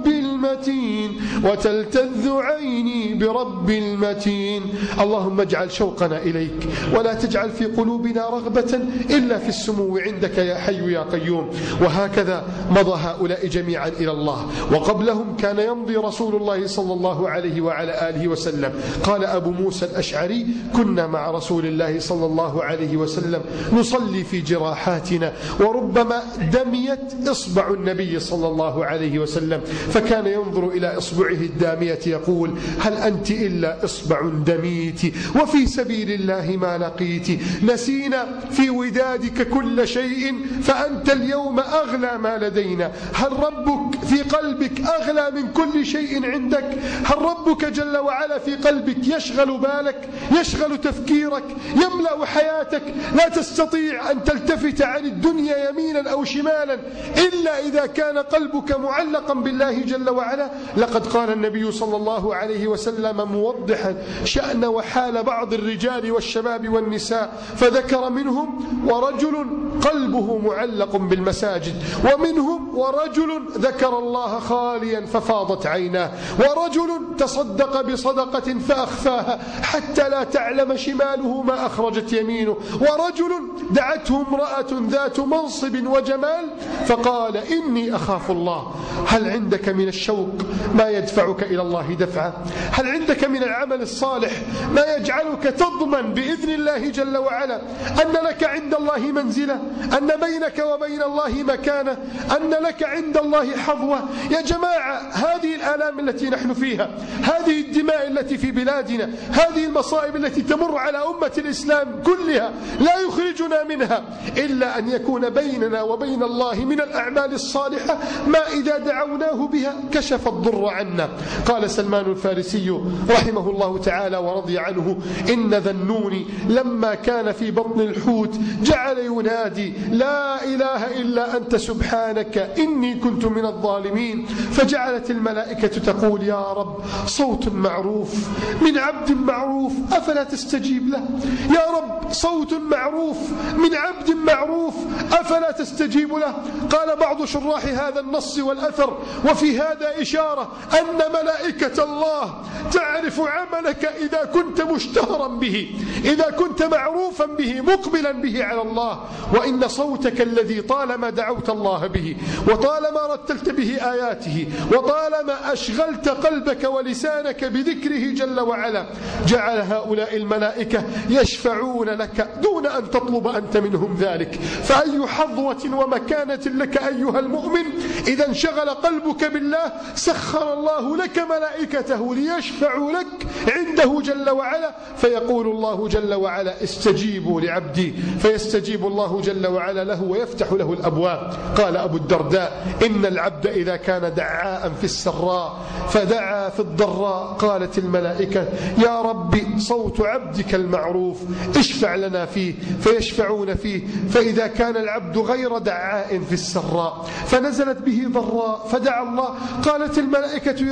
برب المتين. اللهم اجعل شوقنا إليك ولا تجعل في قلوبنا رغبة إلا في السمو عندك يا حي يا قيوم. وهكذا مضى هؤلاء جميعا إلى الله، وقبلهم كان يمضي رسول الله صلى الله عليه وعلى آله وسلم. قال أبو موسى الأشعري: كنا مع رسول الله صلى الله عليه وسلم نصلي في جراحاتنا وربما دميت إصبع النبي صلى الله عليه وسلم، فكان ينظر إلى إصبعه الدامية يقول: هل أنت إلا إصبع دميت وفي سبيل الله ما لقيت. نسينا في ودادك كل شيء فأنت اليوم أغلى ما لدينا. هل ربك في قلبك أغلى من كل شيء عندك؟ هل ربك جل وعلا في قلبك يشغل بالك، يشغل تفكيرك، يملأ حياتك؟ لا تستطيع أن تلتفت عن الدنيا يمينا أو شمالا إلا إذا كان قلبك معلقا بالله جل وعلا. لقد قال النبي صلى الله عليه وسلم موضحا شأن وحال بعض الرجال والشباب والنساء فذكر منهم: ورجل قلبه معلق بالمساجد، ومنهم ورجل ذكر الله خاليا ففاضت عيناه، ورجل تصدق بصدقة فأخفاها حتى لا تعلم شماله ما أخرجت يمينه، ورجل دعته امرأة ذات منصب وجمال فقال: إني أخاف الله. هل عندك من الشوق ما يدفعك إلى الله دفعا؟ هل عندك من العمل الصالح ما يجعلك تضمن بإذن الله جل وعلا أن لك عند الله منزلة، أن بينك وبين الله مكانة، أن لك عند الله حظوة؟ يا جماعة، هذه الآلام التي نحن فيها، هذه الدماء التي في بلادنا، هذه المصائب التي تمر على أمة الإسلام كلها لا يخرجنا منها إلا أن يكون بيننا وبين الله من الأعمال الصالحة ما إذا دعوناه بها كشف الضر عنا. قال سلمان الفارسي رحمه الله تعالى ورضي عنه: إن ذا النون لما كان في بطن الحوت جعل ينادي: لا إله إلا أنت سبحانك إني كنت من الظالمين. فجعلت الملائكة تقول: يا رب، صوت معروف من عبد معروف أفلا تستجيب له؟ يا رب، صوت معروف من عبد معروف أفلا تستجيب له؟ قال بعض شراح هذا النص والأثر: وفي هذا إشارة أن ملائكة الله تعرف عملك إذا كنت مشتهرا به، إذا كنت معروفا به مقبلا به على الله. وإن صوتك الذي طالما دعوت الله به وطالما رتلت به آياته وطالما أشغلت قلبك ولسانك بذكره جل وعلا جعل هؤلاء الملائكة يشفعون لك دون أن تطلب أنت منهم ذلك. فأي حظوة ومكانة لك أيها المؤمن إذا انشغل قلبك بالله سخر الله لك ملائكته ليشفعوا لك عنده جل وعلا. فيقول الله جل وعلا: استجيبوا لعبدي، فيستجيب الله جل وعلا له ويفتح له الأبواب. قال أبو الدرداء: إن العبد إذا كان دعاء في السراء فدعا في الضراء قالت الملائكة: يا ربي، صوت عبدك المعروف اشفع لنا فيه، فيشفعون فيه. فإذا كان العبد غير دعاء في السراء فنزلت به ضراء فدعا الله قالت الملائكة: يا رب،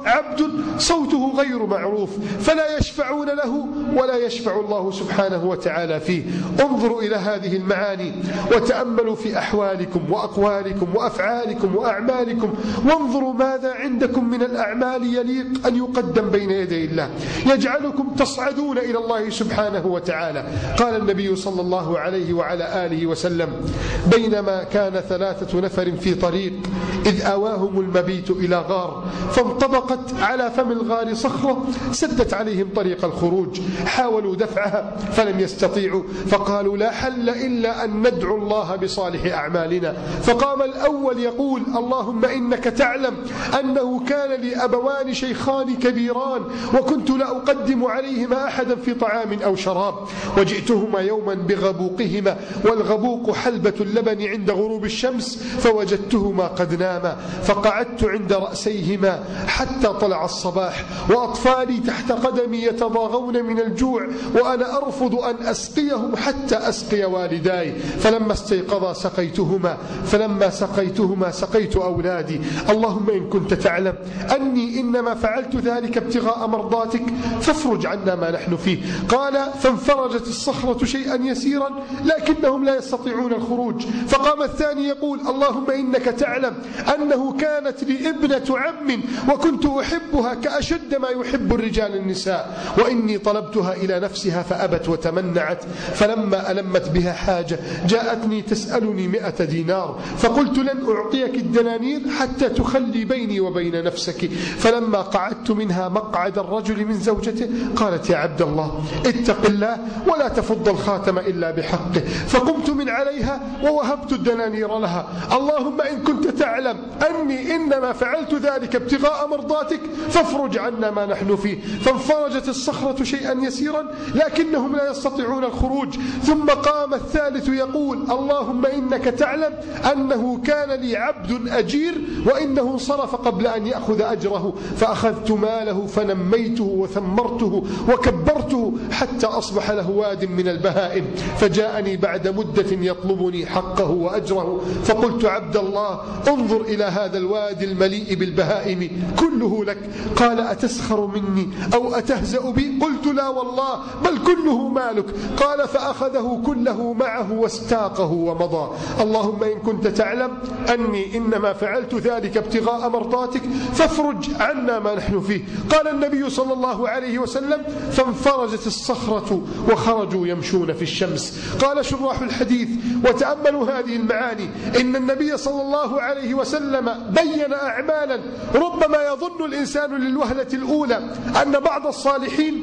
عبد صوته غير معروف فلا يشفعون له ولا يشفع الله سبحانه وتعالى فيه. انظروا إلى هذه المعاني وتأملوا في أحوالكم وأقوالكم وأفعالكم وأعمالكم، وانظروا ماذا عندكم من الأعمال يليق أن يقدم بين يدي الله يجعلكم تصعدون إلى الله سبحانه وتعالى. قال النبي صلى الله عليه وعلى آله وسلم: بينما كان 3 نفر في طريق إذ آواهم المبيت إلى غار فانطبقت على فم الغار صخرة سدت عليهم طريق الخروج، حاولوا دفعها فلم يستطيعوا فقالوا: لا حل إلا أن ندعو الله بصالح أعمالنا. فقام الأول يقول: اللهم إنك تعلم أنه كان لي أبوان شيخان كبيران وكنت لا أقدم عليهما أحدا في طعام أو شراب، وجئتهما يوما بغبوقهما والغبوق حلبة اللبن عند غروب الشمس فوجدتهما قد ناما، فقعدت عند رأسيهما حتى طلع الصباح وأطفالي تحت قدمي يتضاغون من الجوع وأنا أرفض أن أسقيهم حتى أسقي والداي، فلما استيقظا سقيتهما، فلما سقيتهما سقيت أولادي. اللهم إن كنت تعلم أني إنما فعلت ذلك ابتغاء مرضاتك فافرج عنا ما نحن فيه. قال: فانفرجت الصخرة شيئا يسيرا لكنهم لا يستطيعون الخروج. فقام الثاني يقول: اللهم إنك تعلم أنه كانت لي ابنة عم وكنت أحبها كأشد ما يحب الرجال النساء، وإني طلبتها إلى نفسها فأبت وتمنعت، فلما ألمت بها حاجة جاءتني تسألني 100 دينار، فقلت: لن أعطيك الدنانير حتى تخلي بيني وبين نفسك. فلما قعدت منها مقعد الرجل من زوجته قالت: يا عبد الله اتق الله ولا تفض الخاتم إلا بحقه، فقمت من عليها ووهبت الدنانير لها. اللهم إن كنت تعلم أني إنما فعلت ذلك ابتغاء مرضاتك فافرج عنا ما نحن فيه. فانفرجت الصخرة شيئا يسيرا لكنهم لا يستطيعون الخروج. ثم قام الثالث يقول: اللهم إنك تعلم أنه كان لي عبد أجير وإنه انصرف قبل أن يأخذ أجره، فأخذت ماله فنميته وثمرته وكبرته حتى أصبح له واد من البهائم، فجاءني بعد مدة يطلبني حقه وأجره، فقلت: عبد الله انظر إلى هذا الوادي المليء بالبهائم كله لك. قال: أتسخر مني أو أتهزأ بي؟ قلت: لا والله بل كله مالك. قال: فأخذه كله معه واستاقه ومضى. اللهم إن كنت تعلم أني إنما فعلت ذلك ابتغاء مرضاتك فافرج عنا ما نحن فيه. قال النبي صلى الله عليه وسلم: فانفرجت الصخرة وخرجوا يمشون في الشمس. قال شراح الحديث: وتأملوا هذه المعاني، إن النبي صلى الله عليه وسلم بين أعمالا ربما يظن الإنسان للوهلة الأولى أن بعض الصالحين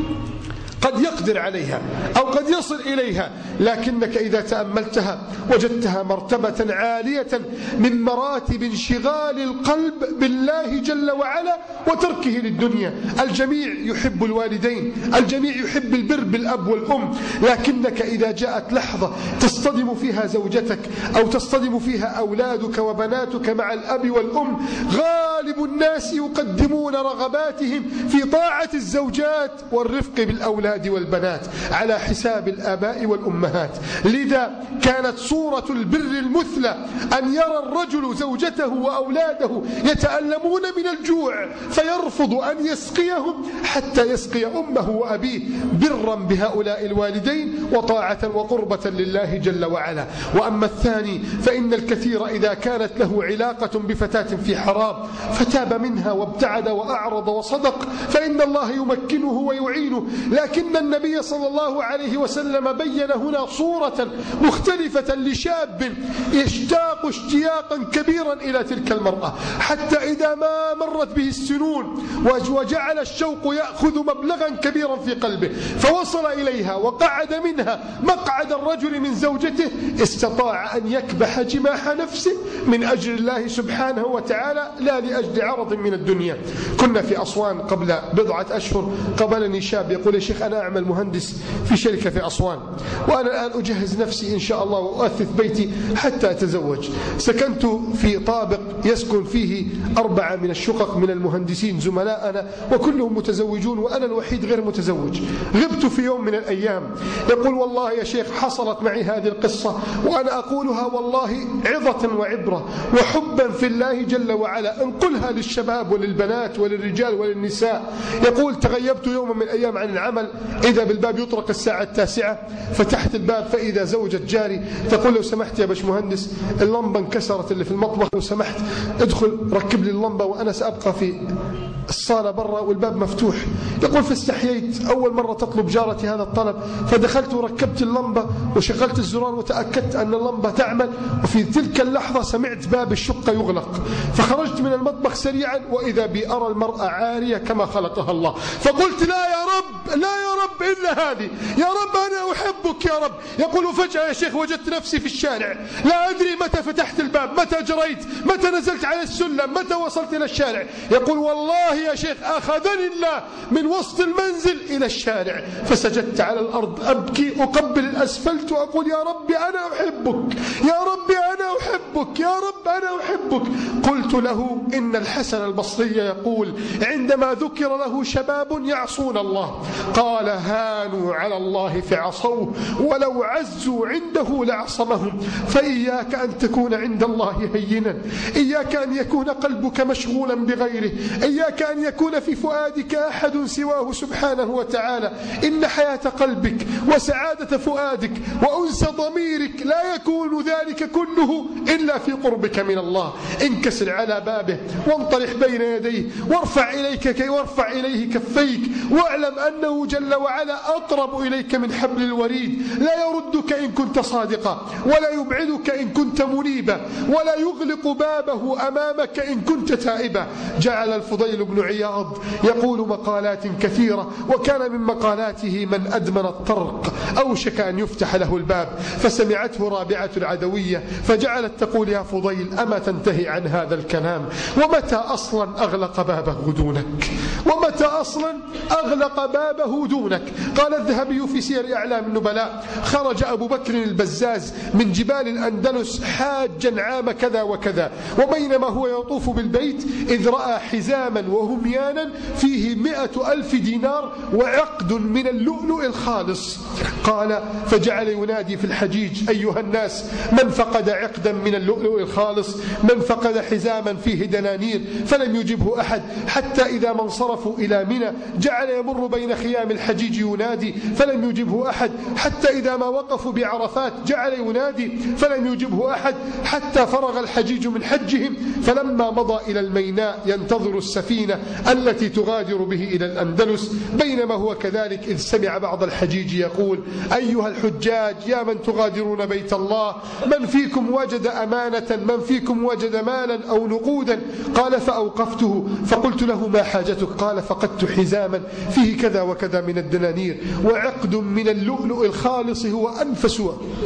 قد يقدر عليها أو قد يصل إليها، لكنك إذا تأملتها وجدتها مرتبة عالية من مراتب انشغال القلب بالله جل وعلا وتركه للدنيا. الجميع يحب الوالدين، الجميع يحب البر بالأب والأم، لكنك إذا جاءت لحظة تصطدم فيها زوجتك أو تصطدم فيها أولادك وبناتك مع الأب والأم، غالب الناس يقدمون رغباتهم في طاعة الزوجات والرفق بالأولاد والبنات على حساب الآباء والأمهات. لذا كانت صورة البر المثلى أن يرى الرجل زوجته وأولاده يتألمون من الجوع فيرفض أن يسقيهم حتى يسقي أمه وأبيه، برا بهؤلاء الوالدين وطاعة وقربة لله جل وعلا. وأما الثاني فإن الكثير إذا كانت له علاقة بفتاة في حرام فتاب منها وابتعد وأعرض وصدق فإن الله يمكنه ويعينه، لكن النبي صلى الله عليه وسلم بين هنا صورة مختلفة لشاب يشتاق اشتياقا كبيرا إلى تلك المرأة، حتى إذا ما مرت به السنون وجعل الشوق يأخذ مبلغا كبيرا في قلبه فوصل إليها وقعد منها مقعد الرجل من زوجته، استطاع أن يكبح جماح نفسه من أجل الله سبحانه وتعالى لا لأجل عرض من الدنيا. كنا في أسوان قبل 10 أشهر، قبلني شاب يقول: يا شيخ أنا أعمل مهندس في شركة في أسوان، وأنا الآن أجهز نفسي إن شاء الله وأؤثث بيتي حتى أتزوج. سكنت في طابق يسكن فيه 4 من الشقق من المهندسين زملاءنا وكلهم متزوجون وأنا الوحيد غير متزوج. غبت في يوم من الأيام، يقول والله يا شيخ حصلت معي هذه القصة وأنا أقولها والله عظة وعبرة وحبا في الله جل وعلا، انقلها للشباب وللبنات وللرجال وللنساء. يقول تغيبت يوما من الأيام عن العمل، إذا بالباب يطرق الساعة 9، فتحت الباب فإذا زوجة جاري تقول لو سمحت يا باشمهندس اللمبة انكسرت اللي في المطبخ، لو سمحت ادخل ركب لي اللمبة وأنا سأبقى في الصالة برا والباب مفتوح. يقول فاستحييت، أول مرة تطلب جارتي هذا الطلب، فدخلت وركبت اللمبة وشغلت الزرار وتأكدت أن اللمبة تعمل، وفي تلك اللحظة سمعت باب الشقة يغلق، فخرجت من المطبخ سريعا وإذا بي أرى المرأة عارية كما خلقها الله، فقلت لا يا رب لا يا رب إلا هذه، يا رب أنا أحبك يا رب. يقول فجأة يا شيخ وجدت نفسي في الشارع، لا أدري متى فتحت الباب، متى جريت، متى نزلت على السلم، متى وصلت إلى الشارع. يقول والله يا شيخ أخذني الله من وسط المنزل إلى الشارع، فسجدت على الأرض أبكي أقبل الأسفلت وأقول يا ربي أنا أحبك، يا ربي أنا أحبك، يا رب أنا أحبك. قلت له إن الحسن البصري يقول عندما ذكر له شباب يعصون الله قال هانوا على الله فعصوه ولو عزوا عنده لعصمهم، فإياك أن تكون عند الله هينا، إياك أن يكون قلبك مشغولا بغيره، إياك أن يكون في فؤادك أحد سواه سبحانه وتعالى. إن حياة قلبك وسعادة فؤادك وأنس ضميرك لا يكون ذلك كله إلا في قربك من الله. انكسر على بابه وانطرح بين يديه وارفع إليه كفيك، واعلم أنه جل وعلا أقرب إليك من حبل الوريد، لا يردك إن كنت صادقا ولا يبعدك إن كنت منيبا ولا يغلق بابه أمامك إن كنت تائبا. جعل الفضيل بن عياض يقول مقالات كثيرة، وكان من مقالاته من أدمن الطرق أوشك أن يفتح له الباب، فسمعته رابعة العدوية فجعلت تقول يا فضيل أما تنتهي عن هذا الكلام، ومتى أصلا أغلق بابه دونك، ومتى أصلا أغلق بابه دونك. قال الذهبي في سير أعلام النبلاء خرج أبو بكر البزاز من جبال الأندلس حاجا عام كذا وكذا، وبينما هو يطوف بالبيت إذ رأى حزاما وهميانا فيه 100,000 دينار وعقد من اللؤلؤ الخالص. قال فجعل ينادي في الحجيج أيها الناس من فقد عقدا من اللؤلؤ الخالص، من فقد حزاما فيه دنانير، فلم يجبه أحد، حتى إذا ما انصرفوا إلى منى جعل يمر بين خيام الحجيج ينادي فلم يجبه أحد، حتى إذا ما وقفوا بعرفات جعل ينادي فلم يجبه أحد، حتى فرغ الحجيج من حجهم، فلما مضى إلى الميناء ينتظر السفينة التي تغادر به إلى الأندلس، بينما هو كذلك إذ سمع بعض الحجيج يقول أيها الحجاج يا من تغادرون بيت الله، من فيكم وجد أمانة، من فيكم وجد مالا أو نقودا؟ قال فأوقفته فقلت له ما حاجتك؟ قال فقدت حزاما فيه كذا وكذا من الدنانير وعقد من اللؤلؤ الخالص هو أنفس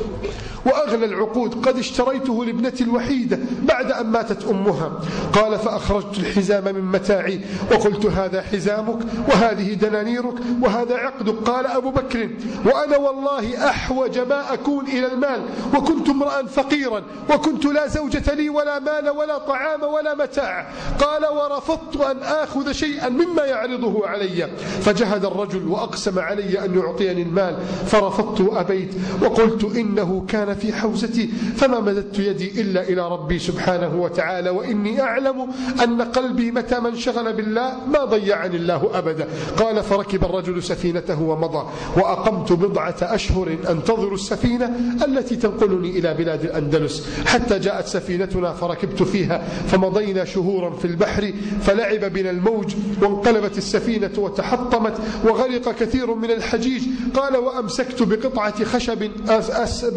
وأغلى العقود قد اشتريته لابنتي الوحيدة بعد أن ماتت أمها. قال فأخرجت الحزام من متاعي وقلت هذا حزامك وهذه دنانيرك وهذا عقدك. قال أبو بكر وأنا والله أحوج ما أكون إلى المال، وكنت امرأ فقيرا، وكنت لا زوجة لي ولا مال ولا طعام ولا متاع. قال ورفضت أن آخذ شيئا مما يعرضه علي، فجهد الرجل وأقسم علي أن يعطيني المال، فرفضت وأبيت وقلت إنه كان في حوزتي، فما مددت يدي إلا إلى ربي سبحانه وتعالى، وإني أعلم أن قلبي متى ما انشغل بالله ما ضيعني الله أبدا. قال فركب الرجل سفينته ومضى، وأقمت 10 أشهر أنتظر السفينة التي تنقلني إلى بلاد الأندلس، حتى جاءت سفينتنا فركبت فيها، فمضينا شهورا في البحر فلعب بنا الموج، وانقلبت السفينة وتحطمت وغرق كثير من الحجيج. قال وأمسكت بقطعة خشب أسبح بها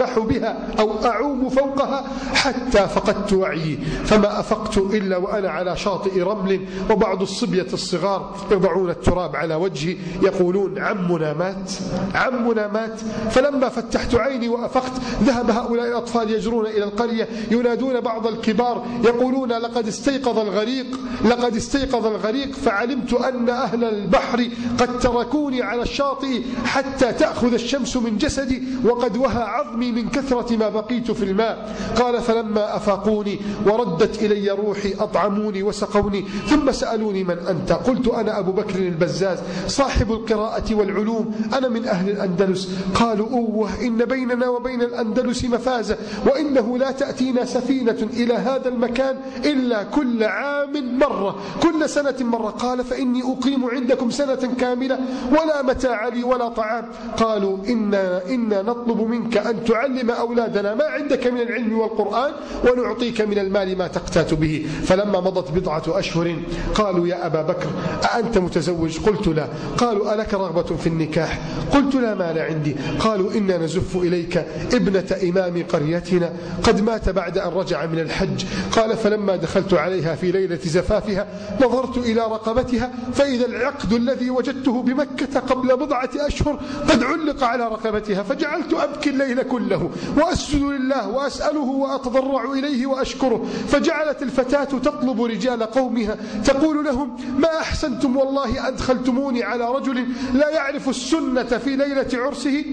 فوقها أو أعوم فوقها حتى فقدت وعيي، فما أفقت إلا وأنا على شاطئ رمل، وبعض الصبية الصغار يضعون التراب على وجهي يقولون عمنا مات، عمنا مات. فلما فتحت عيني وأفقت ذهب هؤلاء الأطفال يجرون إلى القرية ينادون بعض الكبار يقولون لقد استيقظ الغريق، لقد استيقظ الغريق. فعلمت أن أهل البحر قد تركوني على الشاطئ حتى تأخذ الشمس من جسدي وقد وهى عظمي من كثرة ما بقيت في الماء. قال فلما أفاقوني وردت إلي روحي أطعموني وسقوني ثم سألوني من أنت؟ قلت أنا أبو بكر البزاز صاحب القراءة والعلوم، أنا من أهل الأندلس. قالوا أوه إن بيننا وبين الأندلس مفازة، وإنه لا تأتينا سفينة إلى هذا المكان إلا كل عام مرة، كل سنة مرة. قال فإني أقيم عندكم سنة كاملة ولا متاع لي ولا طعام. قالوا إنا نطلب منك أن تعلم أولادنا ما عندك من العلم والقرآن ونعطيك من المال ما تقتات به. فلما مضت بضعة أشهر قالوا يا أبا بكر أأنت متزوج؟ قلت لا. قالوا ألك رغبة في النكاح؟ قلت لا مال عندي. قالوا إنا نزف إليك ابنة إمام قريتنا قد مات بعد أن رجع من الحج. قال فلما دخلت عليها في ليلة زفافها نظرت إلى رقبتها فإذا العقد الذي وجدته بمكة قبل بضعة أشهر قد علق على رقبتها، فجعلت أبكي الليل كله وأسجد لله وأسأله وأتضرع إليه وأشكره. فجعلت الفتاة تطلب رجال قومها تقول لهم ما أحسنتم والله أدخلتموني على رجل لا يعرف السنة في ليلة عرسه.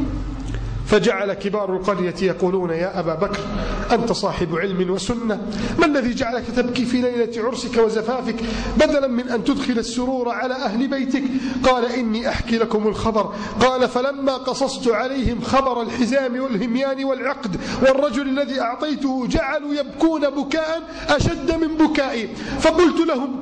فجعل كبار القرية يقولون يا أبا بكر أنت صاحب علم وسنة، ما الذي جعلك تبكي في ليلة عرسك وزفافك بدلا من أن تدخل السرور على أهل بيتك؟ قال إني أحكي لكم الخبر. قال فلما قصصت عليهم خبر الحزام والهميان والعقد والرجل الذي أعطيته جعلوا يبكون بكاء أشد من بكائي. فقلت لهم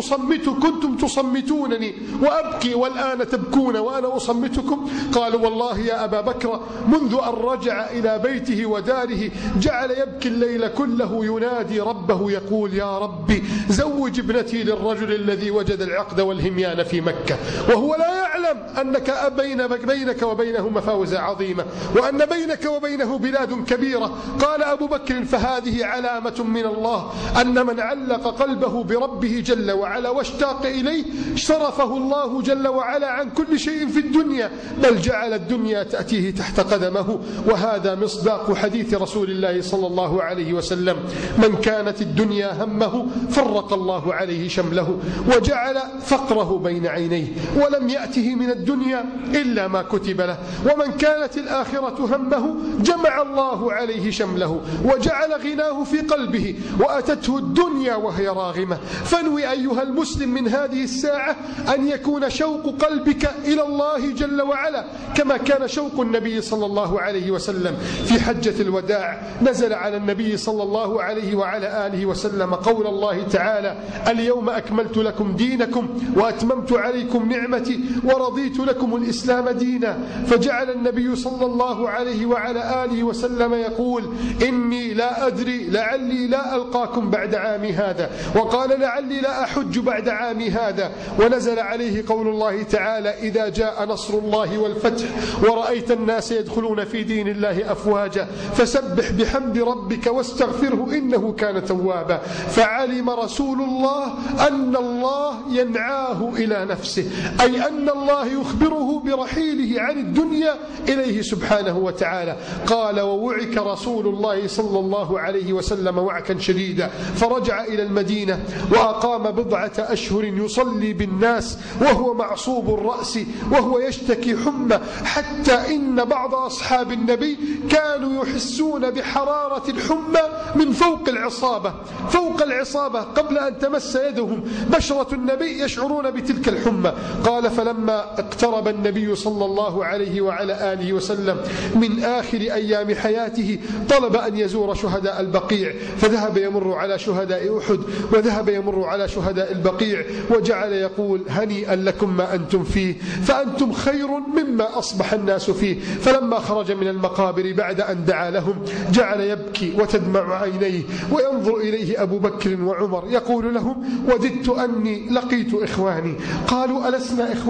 كنتم تصمتونني وأبكي والآن تبكون وأنا أصمتكم؟ قالوا والله يا أبا بكر منذ أن رجع إلى بيته وداره جعل يبكي الليل كله ينادي ربه يقول يا ربي زوج ابنتي للرجل الذي وجد العقد والهميان في مكة، وهو لا يعلم أنك بينك وبينه مفاوزة عظيمة وأن بينك وبينه بلاد كبيرة. قال أبو بكر فهذه علامة من الله أن من علق قلبه بربه جل وعلا واشتاق إليه صرفه الله جل وعلا عن كل شيء في الدنيا، بل جعل الدنيا تأتيه تحت قدمه. وهذا مصداق حديث رسول الله صلى الله عليه وسلم من كانت الدنيا همه فرق الله عليه شمله وجعل فقره بين عينيه ولم يأته من الدنيا إلا ما كتب له، ومن كانت الآخرة همه جمع الله عليه شمله وجعل غناه في قلبه وأتته الدنيا وهي راغمة. فانوي أيها المسلم من هذه الساعة أن يكون شوق قلبك إلى الله جل وعلا كما كان شوق النبي صلى الله عليه وسلم. في حجة الوداع نزل على النبي صلى الله عليه وعلى آله وسلم قول الله تعالى اليوم أكملت لكم دينكم وأتممت عليكم نعمتي ورضيت لكم الإسلام دينا. فجعل النبي صلى الله عليه وعلى آله وسلم يقول إني لا أدري لعلي لا ألقاكم بعد عامي هذا، وقال لعلي لا أحج بعد عامي هذا. ونزل عليه قول الله تعالى إذا جاء نصر الله والفتح ورأيت الناس يدخلون في دين الله أفواجا فسبح بحمد ربك واستغفره إنه كان توابا. فعلم رسول الله أن الله ينعاه إلى نفسه، أي أن الله يخبره برحيله عن الدنيا إليه سبحانه وتعالى. قال ووعك رسول الله صلى الله عليه وسلم وعكا شديدا فرجع إلى المدينة وأقام بضعة أشهر يصلي بالناس وهو معصوب الرأس وهو يشتكي حمى، حتى إن بعض أصحاب النبي كانوا يحسون بحرارة الحمى من فوق العصابة، فوق العصابة قبل أن تمس يدهم بشرة النبي يشعرون بتلك الحمى. قال فلما اقترب النبي صلى الله عليه وعلى آله وسلم من آخر أيام حياته طلب أن يزور شهداء البقيع، فذهب يمر على شهداء أحد وذهب يمر على شهداء البقيع وجعل يقول هنيئا لكم ما أنتم فيه فأنتم خير مما أصبح الناس فيه. فلما خرج من المقابر بعد أن دعا لهم جعل يبكي وتدمع عينيه وينظر إليه أبو بكر وعمر يقول لهم وددت أني لقيت إخواني. قالوا ألسنا إخوانك يا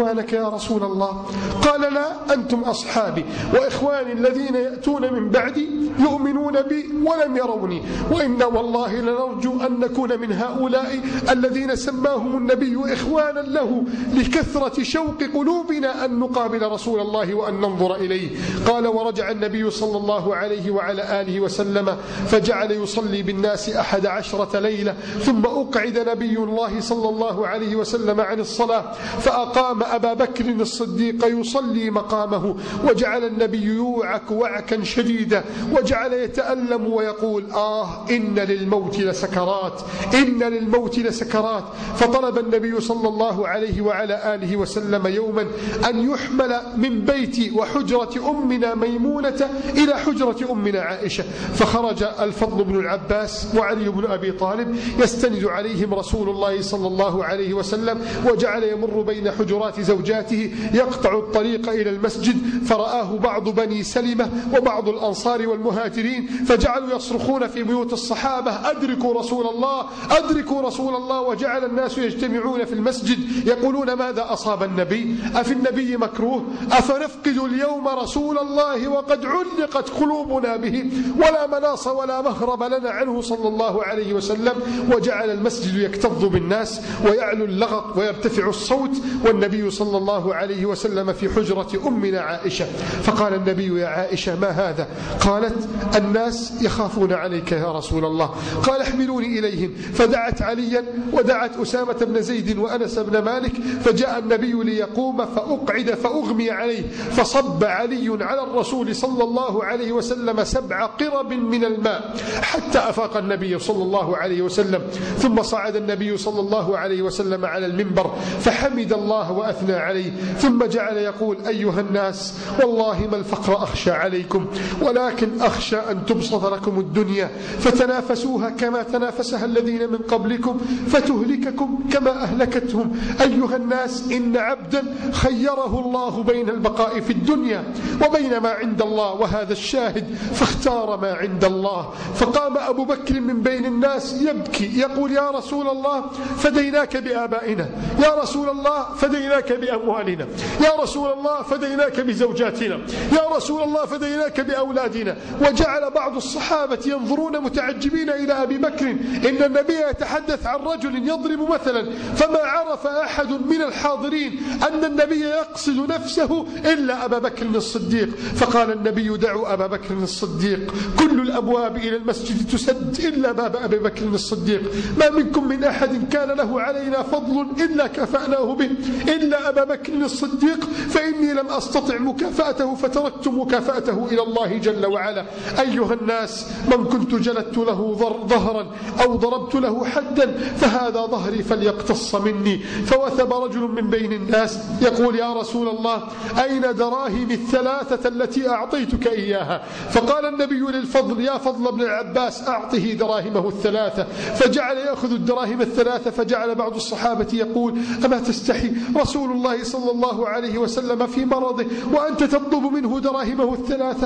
يا رسول الله؟ قال لا، أنتم أصحابي وإخواني الذين يأتون من بعدي يؤمنون بي ولم يروني، وإنا والله لنرجو أن نكون من هؤلاء الذين سماهم النبي إخوانا له لكثرة شوق قلوبنا أن نقابل رسول الله وأن ننظر إليه. قال: ورجع النبي صلى الله عليه وعلى آله وسلم فجعل يصلي بالناس 11 ليلة، ثم أقعد نبي الله صلى الله عليه وسلم عن الصلاة فأقام أبا بكر الصديق يصلي مقامه، وجعل النبي يوعك وعكا شديدا، وجعل يتألم ويقول: إن للموت لسكرات، إن للموت لسكرات. فطلب النبي صلى الله عليه وعلى آله وسلم يوما أن يحمل من بيت وحجرة أمنا ميمونة إلى حجرة أمنا عائشة، فخرج الفضل بن العباس وعلي بن أبي طالب يستند عليهم رسول الله صلى الله عليه وسلم، وجعل يمر بين حجرات زوجاته يقطع الطريق إلى المسجد، فرآه بعض بني سلمة وبعض الأنصار والمهاجرين فجعلوا يصرخون في بيوت الصحابة: أدركوا رسول الله، أدركوا رسول الله. وجعل الناس يجتمعون في المسجد يقولون: ماذا أصاب النبي؟ أفي النبي مكروه؟ أفنفقد اليوم رسول الله وقد علقت قلوبنا به، ولا مناص ولا مهرب لنا عنه صلى الله عليه وسلم. وجعل المسجد يكتظ بالناس ويعلو اللغط ويرتفع الصوت، والنبي صلى الله عليه وسلم في حجرة أمنا عائشة. فقال النبي: يا عائشة ما هذا؟ قالت: الناس يخافون عليك يا رسول الله. قال: احملوني إليهم. فدعت عليا ودعت أسامة بن زيد وأنس بن مالك، فجاء النبي ليقوم فأقعد فأغمي عليه، فصب علي على الرسول صلى الله عليه وسلم 7 قرب من الماء حتى أفاق النبي صلى الله عليه وسلم. ثم صعد النبي صلى الله عليه وسلم على المنبر فحمد الله وأثنى عليه، ثم جعل يقول: أيها الناس، والله ما الفقر أخشى عليكم، ولكن أخشى أن تبسط لكم الدنيا فتنافسوها كما تنافسها الذين من قبلكم فتهلككم كما أهلكتهم. أيها الناس، إن عبدا خيره الله بين البقاء في الدنيا وبين ما عند الله، وهذا الشاهد، فاختار ما عند الله. فقام أبو بكر من بين الناس يبكي يقول: يا رسول الله، فديناك بآبائنا، يا رسول الله فديناك بأموالنا، يا رسول الله فديناك بزوجاتنا، يا رسول الله فديناك بأولادنا. وجعل بعض الصحابة ينظرون متعجبين إلى أبي بكر إن النبي يتحدث عن رجل يضرب مثلا، فما عرف أحد من الحاضرين أن النبي يقصد نفسه إلا أبا بكر الصديق. فقال النبي: دعوا أبا بكر الصديق، كل الأبواب إلى المسجد تسد إلا باب أبي بكر الصديق، ما منكم من أحد كان له علينا فضل إلا كفأناه به إلا أبا بكر الصديق، فإني لم أستطع مكافأته فتركت مكافأته إلى الله جل وعلا. أيها الناس، من كنت جلدت له ظهرا أو ضربت له حدا فهذا ظهري فليقتص مني. فوثب رجل من بين الناس يقول: يا رسول الله، أين دراهمي 3 التي أعطيتك إياها؟ فقال النبي للفضل: يا فضل بن العباس، أعطه دراهمه 3. فجعل يأخذ الدراهم 3. فجعل بعض الصحابة يقول: أما تستحي رسول الله صلى الله عليه وسلم في مرضه وأنت تطلب منه دراهمك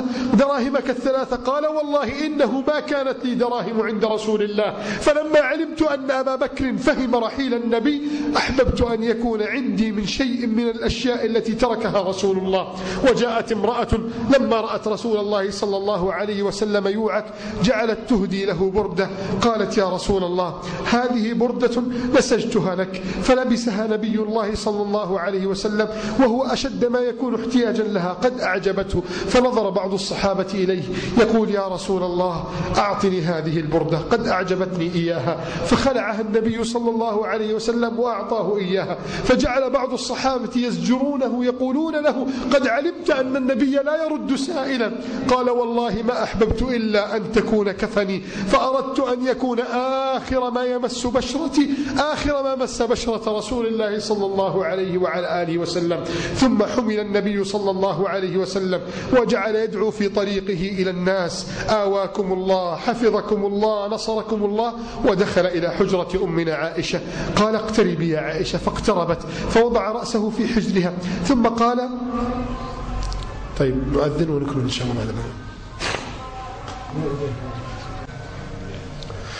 3؟ قال: والله إنه ما كانت لي دراهم عند رسول الله، فلما علمت أن أبا بكر فهم رحيل النبي أحببت أن يكون عندي من شيء من الأشياء التي تركها رسول الله. وجاءت امرأة لما رأت رسول الله صلى الله عليه وسلم يوعك جعلت تهدي له بردة، قالت: يا رسول الله، هذه بردة نسجتها لك. فلبسها نبي الله صلى الله عليه وسلم وهو أشد ما يكون احتياجا لها، قد أعجبته. فنظر بعض الصحابة إليه يقول: يا رسول الله، أعطني هذه البردة قد أعجبتني إياها. فخلعها النبي صلى الله عليه وسلم وأعطاه إياها. فجعل بعض الصحابة يزجرونه يقولون له: قد علمت أن النبي لا يرد سائلا. قال: والله ما أحببت إلا أن تكون كفني، فأردت أن يكون آخر ما مس بشرة رسول الله صلى الله عليه وعلى آله وسلم. ثم حمل النبي صلى الله عليه وسلم وجعل يدعو في طريقه إلى الناس: آواكم الله، حفظكم الله، نصركم الله. ودخل إلى حجرة أمنا عائشة. قال: اقتربي يا عائشة. فاقتربت فوضع رأسه في حجرها ثم قال: طيب نؤذن ونكمل إن شاء الله.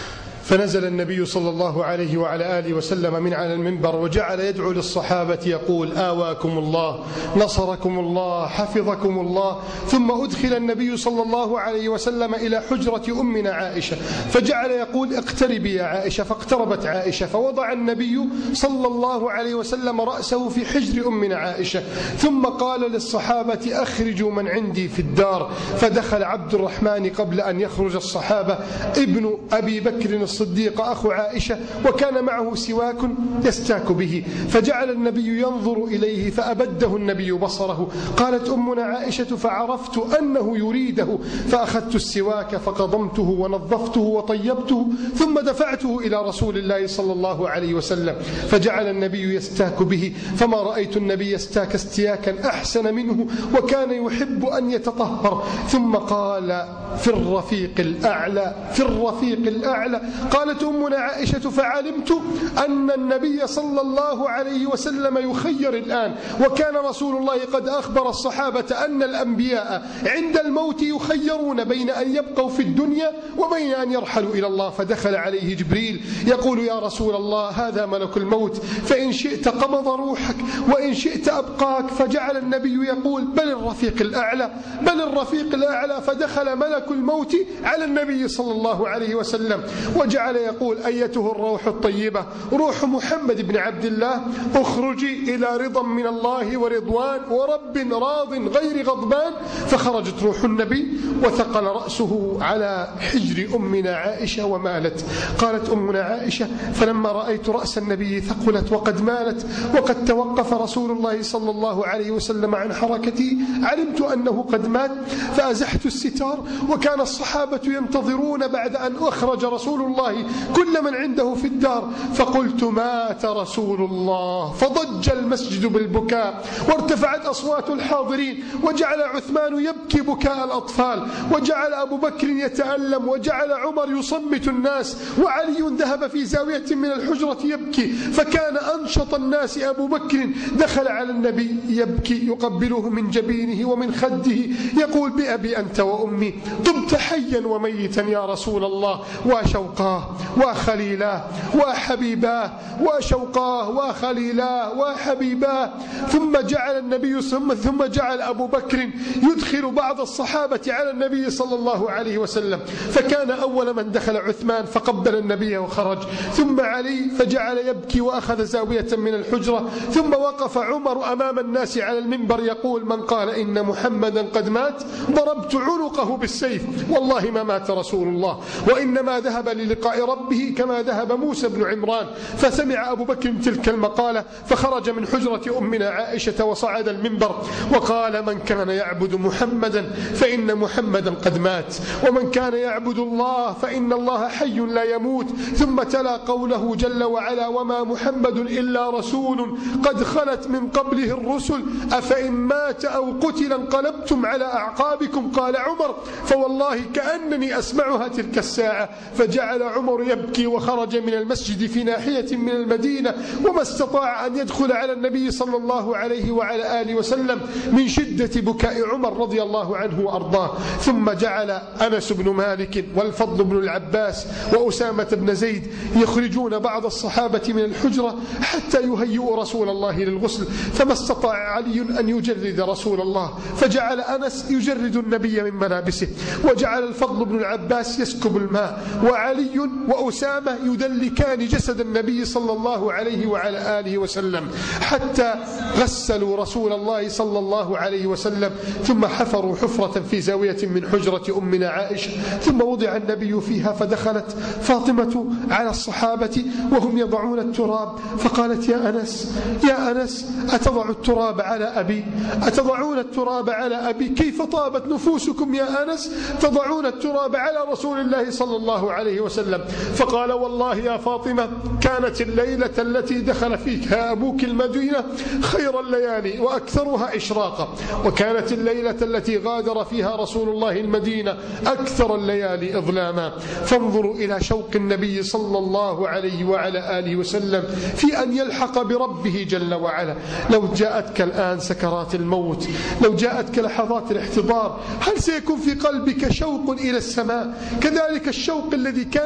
فنزل النبي صلى الله عليه وعلى آله وسلم من على المنبر وجعل يدعو للصحابة يقول: آواكم الله، نصركم الله، حفظكم الله. ثم أدخل النبي صلى الله عليه وسلم إلى حجرة أمنا عائشة فجعل يقول: اقتربي يا عائشة. فاقتربت عائشة فوضع النبي صلى الله عليه وسلم رأسه في حجر أمنا عائشة، ثم قال للصحابة: أخرجوا من عندي في الدار. فدخل عبد الرحمن قبل أن يخرج الصحابة ابن أبي بكر الصديق أخو عائشة، وكان معه سواك يستاك به، فجعل النبي ينظر إليه فأبده النبي بصره. قالت أمنا عائشة: فعرفت أنه يريده فأخذت السواك فقضمته ونظفته وطيبته ثم دفعته إلى رسول الله صلى الله عليه وسلم، فجعل النبي يستاك به، فما رأيت النبي يستاك استياكا أحسن منه، وكان يحب أن يتطهر. ثم قال: في الرفيق الأعلى، في الرفيق الأعلى. قالت أمنا عائشة: فعلمت أن النبي صلى الله عليه وسلم يخير الآن، وكان رسول الله قد أخبر الصحابة أن الأنبياء عند الموت يخيرون بين أن يبقوا في الدنيا وبين أن يرحلوا إلى الله. فدخل عليه جبريل يقول: يا رسول الله، هذا ملك الموت، فإن شئت قبض روحك وإن شئت أبقاك. فجعل النبي يقول: بل الرفيق الأعلى، بل الرفيق الأعلى. فدخل ملك الموت على النبي صلى الله عليه وسلم وجعل يقول: أيته الروح الطيبة، روح محمد بن عبد الله، اخرجي إلى رضا من الله ورضوان ورب راض غير غضبان. فخرجت روح النبي وثقل رأسه على حجر أمنا عائشة ومالت. قالت أمنا عائشة: فلما رأيت رأس النبي ثقلت وقد مالت وقد توقف رسول الله صلى الله عليه وسلم عن حركته، علمت أنه قد مات، فأزحت الستار، وكان الصحابة ينتظرون بعد أن أخرج رسول الله كل من عنده في الدار، فقلت: مات رسول الله. فضج المسجد بالبكاء وارتفعت أصوات الحاضرين، وجعل عثمان يبكي بكاء الأطفال، وجعل أبو بكر يتألم، وجعل عمر يصمت الناس، وعلي ذهب في زاوية من الحجرة يبكي. فكان أنشط الناس أبو بكر، دخل على النبي يبكي يقبله من جبينه ومن خده يقول: بأبي أنت وأمي، طبت حيا وميتا يا رسول الله. وشوقاه وخليلاه وحبيباه، وشوقاه وخليلاه وحبيباه. ثم جعل النبي ثم جعل أبو بكر يدخل بعض الصحابة على النبي صلى الله عليه وسلم، فكان أول من دخل عثمان فقبل النبي وخرج، ثم علي فجعل يبكي وأخذ زاوية من الحجرة، ثم وقف عمر أمام الناس على المنبر يقول: من قال إن محمدا قد مات ضربت عنقه بالسيف، والله ما مات رسول الله، وإنما ذهب للقاء ربه كما ذهب موسى بن عمران. فسمع أبو بكر تلك المقالة فخرج من حجرة أمنا عائشة وصعد المنبر وقال: من كان يعبد محمدا فإن محمدا قد مات، ومن كان يعبد الله فإن الله حي لا يموت. ثم تلا قوله جل وعلا: وما محمد إلا رسول قد خلت من قبله الرسل أفإن مات أو قتل انقلبتم على أعقابكم. قال عمر: فوالله كأنني أسمعها تلك الساعة. فجعل عمر يبكي وخرج من المسجد في ناحية من المدينة، وما استطاع أن يدخل على النبي صلى الله عليه وعلى آله وسلم من شدة بكاء عمر رضي الله عنه وأرضاه. ثم جعل أنس بن مالك والفضل بن العباس وأسامة بن زيد يخرجون بعض الصحابة من الحجرة حتى يهيئوا رسول الله للغسل، فما استطاع علي أن يجرد رسول الله، فجعل أنس يجرد النبي من ملابسه، وجعل الفضل بن العباس يسكب الماء، وعلي وأسامة يدلكان جسد النبي صلى الله عليه وعلى آله وسلم حتى غسلوا رسول الله صلى الله عليه وسلم. ثم حفروا حفرة في زاوية من حجرة أمنا عائشة، ثم وضع النبي فيها، فدخلت فاطمة على الصحابة وهم يضعون التراب، فقالت: يا أنس، يا أنس، أتضع التراب على أبي؟ أتضعون التراب على أبي؟ كيف طابت نفوسكم يا أنس تضعون التراب على رسول الله صلى الله عليه وسلم. فقال: والله يا فاطمة، كانت الليلة التي دخل فيها أبوك المدينة خير الليالي وأكثرها إشراقا، وكانت الليلة التي غادر فيها رسول الله المدينة أكثر الليالي إظلاما. فانظروا إلى شوق النبي صلى الله عليه وعلى آله وسلم في أن يلحق بربه جل وعلا. لو جاءتك الآن سكرات الموت، لو جاءتك لحظات الاحتضار، هل سيكون في قلبك شوق إلى السماء كذلك الشوق الذي كان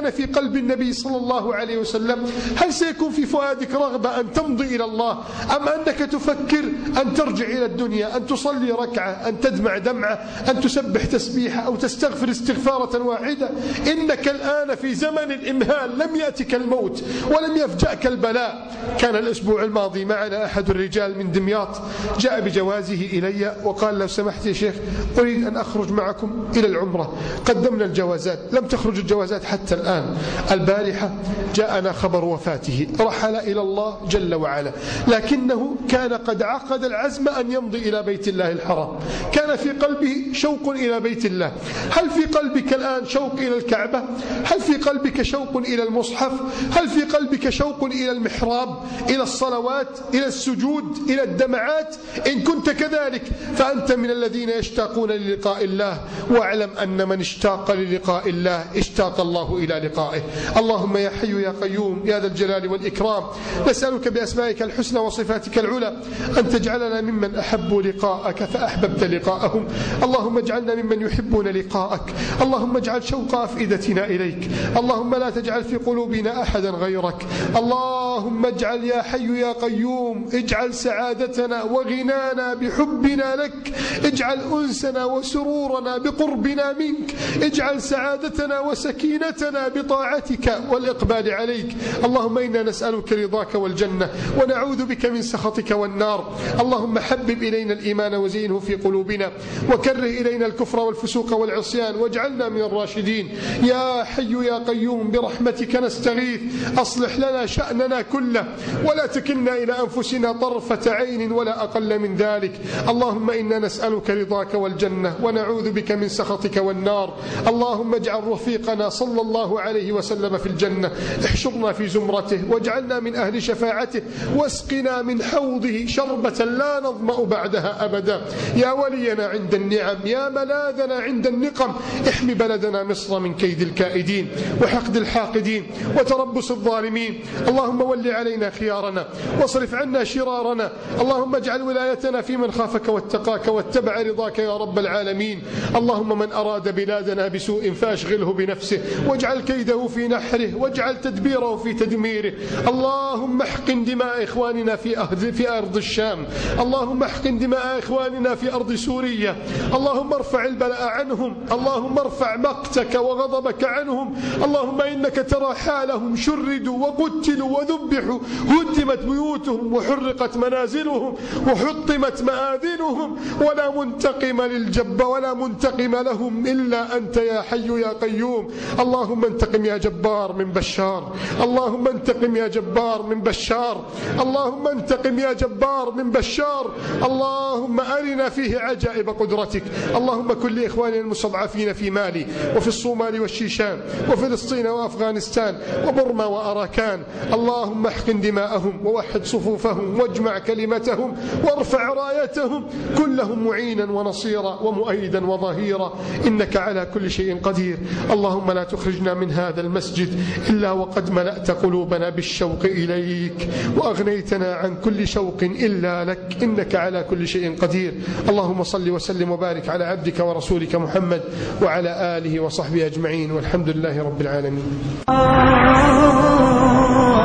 كان في قلب النبي صلى الله عليه وسلم؟ هل سيكون في فؤادك رغبة أن تمضي إلى الله، أم أنك تفكر أن ترجع إلى الدنيا، أن تصلي ركعة، أن تدمع دمعة، أن تسبح تسبيحة، أو تستغفر استغفارة واحدة؟ إنك الآن في زمن الإمهال، لم يأتك الموت ولم يفجأك البلاء. كان الأسبوع الماضي معنا أحد الرجال من دمياط، جاء بجوازه إلي وقال: لو سمحت يا شيخ أريد أن أخرج معكم إلى العمرة. قدمنا الجوازات، لم تخرج الجوازات حتى الآن. البارحة جاءنا خبر وفاته، رحل إلى الله جل وعلا، لكنه كان قد عقد العزم أن يمضي إلى بيت الله الحرام، كان في قلبه شوق إلى بيت الله. هل في قلبك الآن شوق إلى الكعبة؟ هل في قلبك شوق إلى المصحف؟ هل في قلبك شوق إلى المحراب، إلى الصلوات، إلى السجود، إلى الدمعات؟ إن كنت كذلك فأنت من الذين يشتاقون للقاء الله، واعلم أن من اشتاق للقاء الله اشتاق الله إلى لقائه. اللهم يا حي يا قيوم يا ذا الجلال والإكرام، نسألك بأسمائك الحسنى وصفاتك العلى أن تجعلنا ممن أحبوا لقاءك فأحببت لقاءهم. اللهم اجعلنا ممن يحبون لقاءك. اللهم اجعل شوق أفئدتنا إليك. اللهم لا تجعل في قلوبنا أحدا غيرك. اللهم اجعل يا حي يا قيوم، اجعل سعادتنا وغنانا بحبنا لك، اجعل أنسنا وسرورنا بقربنا منك، اجعل سعادتنا وسكينتنا بطاعتك والإقبال عليك. اللهم إنا نسألك رضاك والجنة ونعوذ بك من سخطك والنار. اللهم حبب إلينا الإيمان وزينه في قلوبنا، وكره إلينا الكفر والفسوق والعصيان، واجعلنا من الراشدين. يا حي يا قيوم برحمتك نستغيث، أصلح لنا شأننا كله ولا تكلنا إلى أنفسنا طرفة عين ولا أقل من ذلك. اللهم إنا نسألك رضاك والجنة ونعوذ بك من سخطك والنار. اللهم اجعل رفيقنا صلى الله عليه وسلم في الجنة، احشرنا في زمرته واجعلنا من أهل شفاعته، واسقنا من حوضه شربة لا نظمأ بعدها أبدا. يا ولينا عند النعم، يا ملاذنا عند النقم، احمي بلدنا مصر من كيد الكائدين وحقد الحاقدين وتربص الظالمين. اللهم ول علينا خيارنا واصرف عنا شرارنا. اللهم اجعل ولايتنا في من خافك واتقاك واتبع رضاك يا رب العالمين. اللهم من أراد بلادنا بسوء فاشغله بنفسه واجعل كيده في نحره واجعل تدبيره في تدميره. اللهم احقن دماء إخواننا في أرض الشام. اللهم احقن دماء إخواننا في أرض سوريا. اللهم ارفع البلاء عنهم. اللهم ارفع مقتك وغضبك عنهم. اللهم إنك ترى حالهم، شردوا وقتلوا وذبحوا، هدمت بيوتهم وحرقت منازلهم وحطمت مآذنهم، ولا منتقم للجبار ولا منتقم لهم إلا أنت يا حي يا قيوم. اللهم انتقم يا جبار من بشار. اللهم انتقم يا جبار من بشار. اللهم انتقم يا جبار من بشار. اللهم أرنا فيه عجائب قدرتك. اللهم كن لإخواننا المستضعفين في مالي وفي الصومال والشيشان وفلسطين وأفغانستان وبرما وأراكان. اللهم احقن دماءهم ووحد صفوفهم واجمع كلمتهم وارفع رايتهم، كن لهم معينا ونصيرا ومؤيدا وظهيرا، إنك على كل شيء قدير. اللهم لا تخرجنا من هذا المسجد إلا وقد ملأت قلوبنا بالشوق إليك وأغنيتنا عن كل شوق إلا لك، إنك على كل شيء قدير. اللهم صل وسلم وبارك على عبدك ورسولك محمد وعلى آله وصحبه أجمعين، والحمد لله رب العالمين.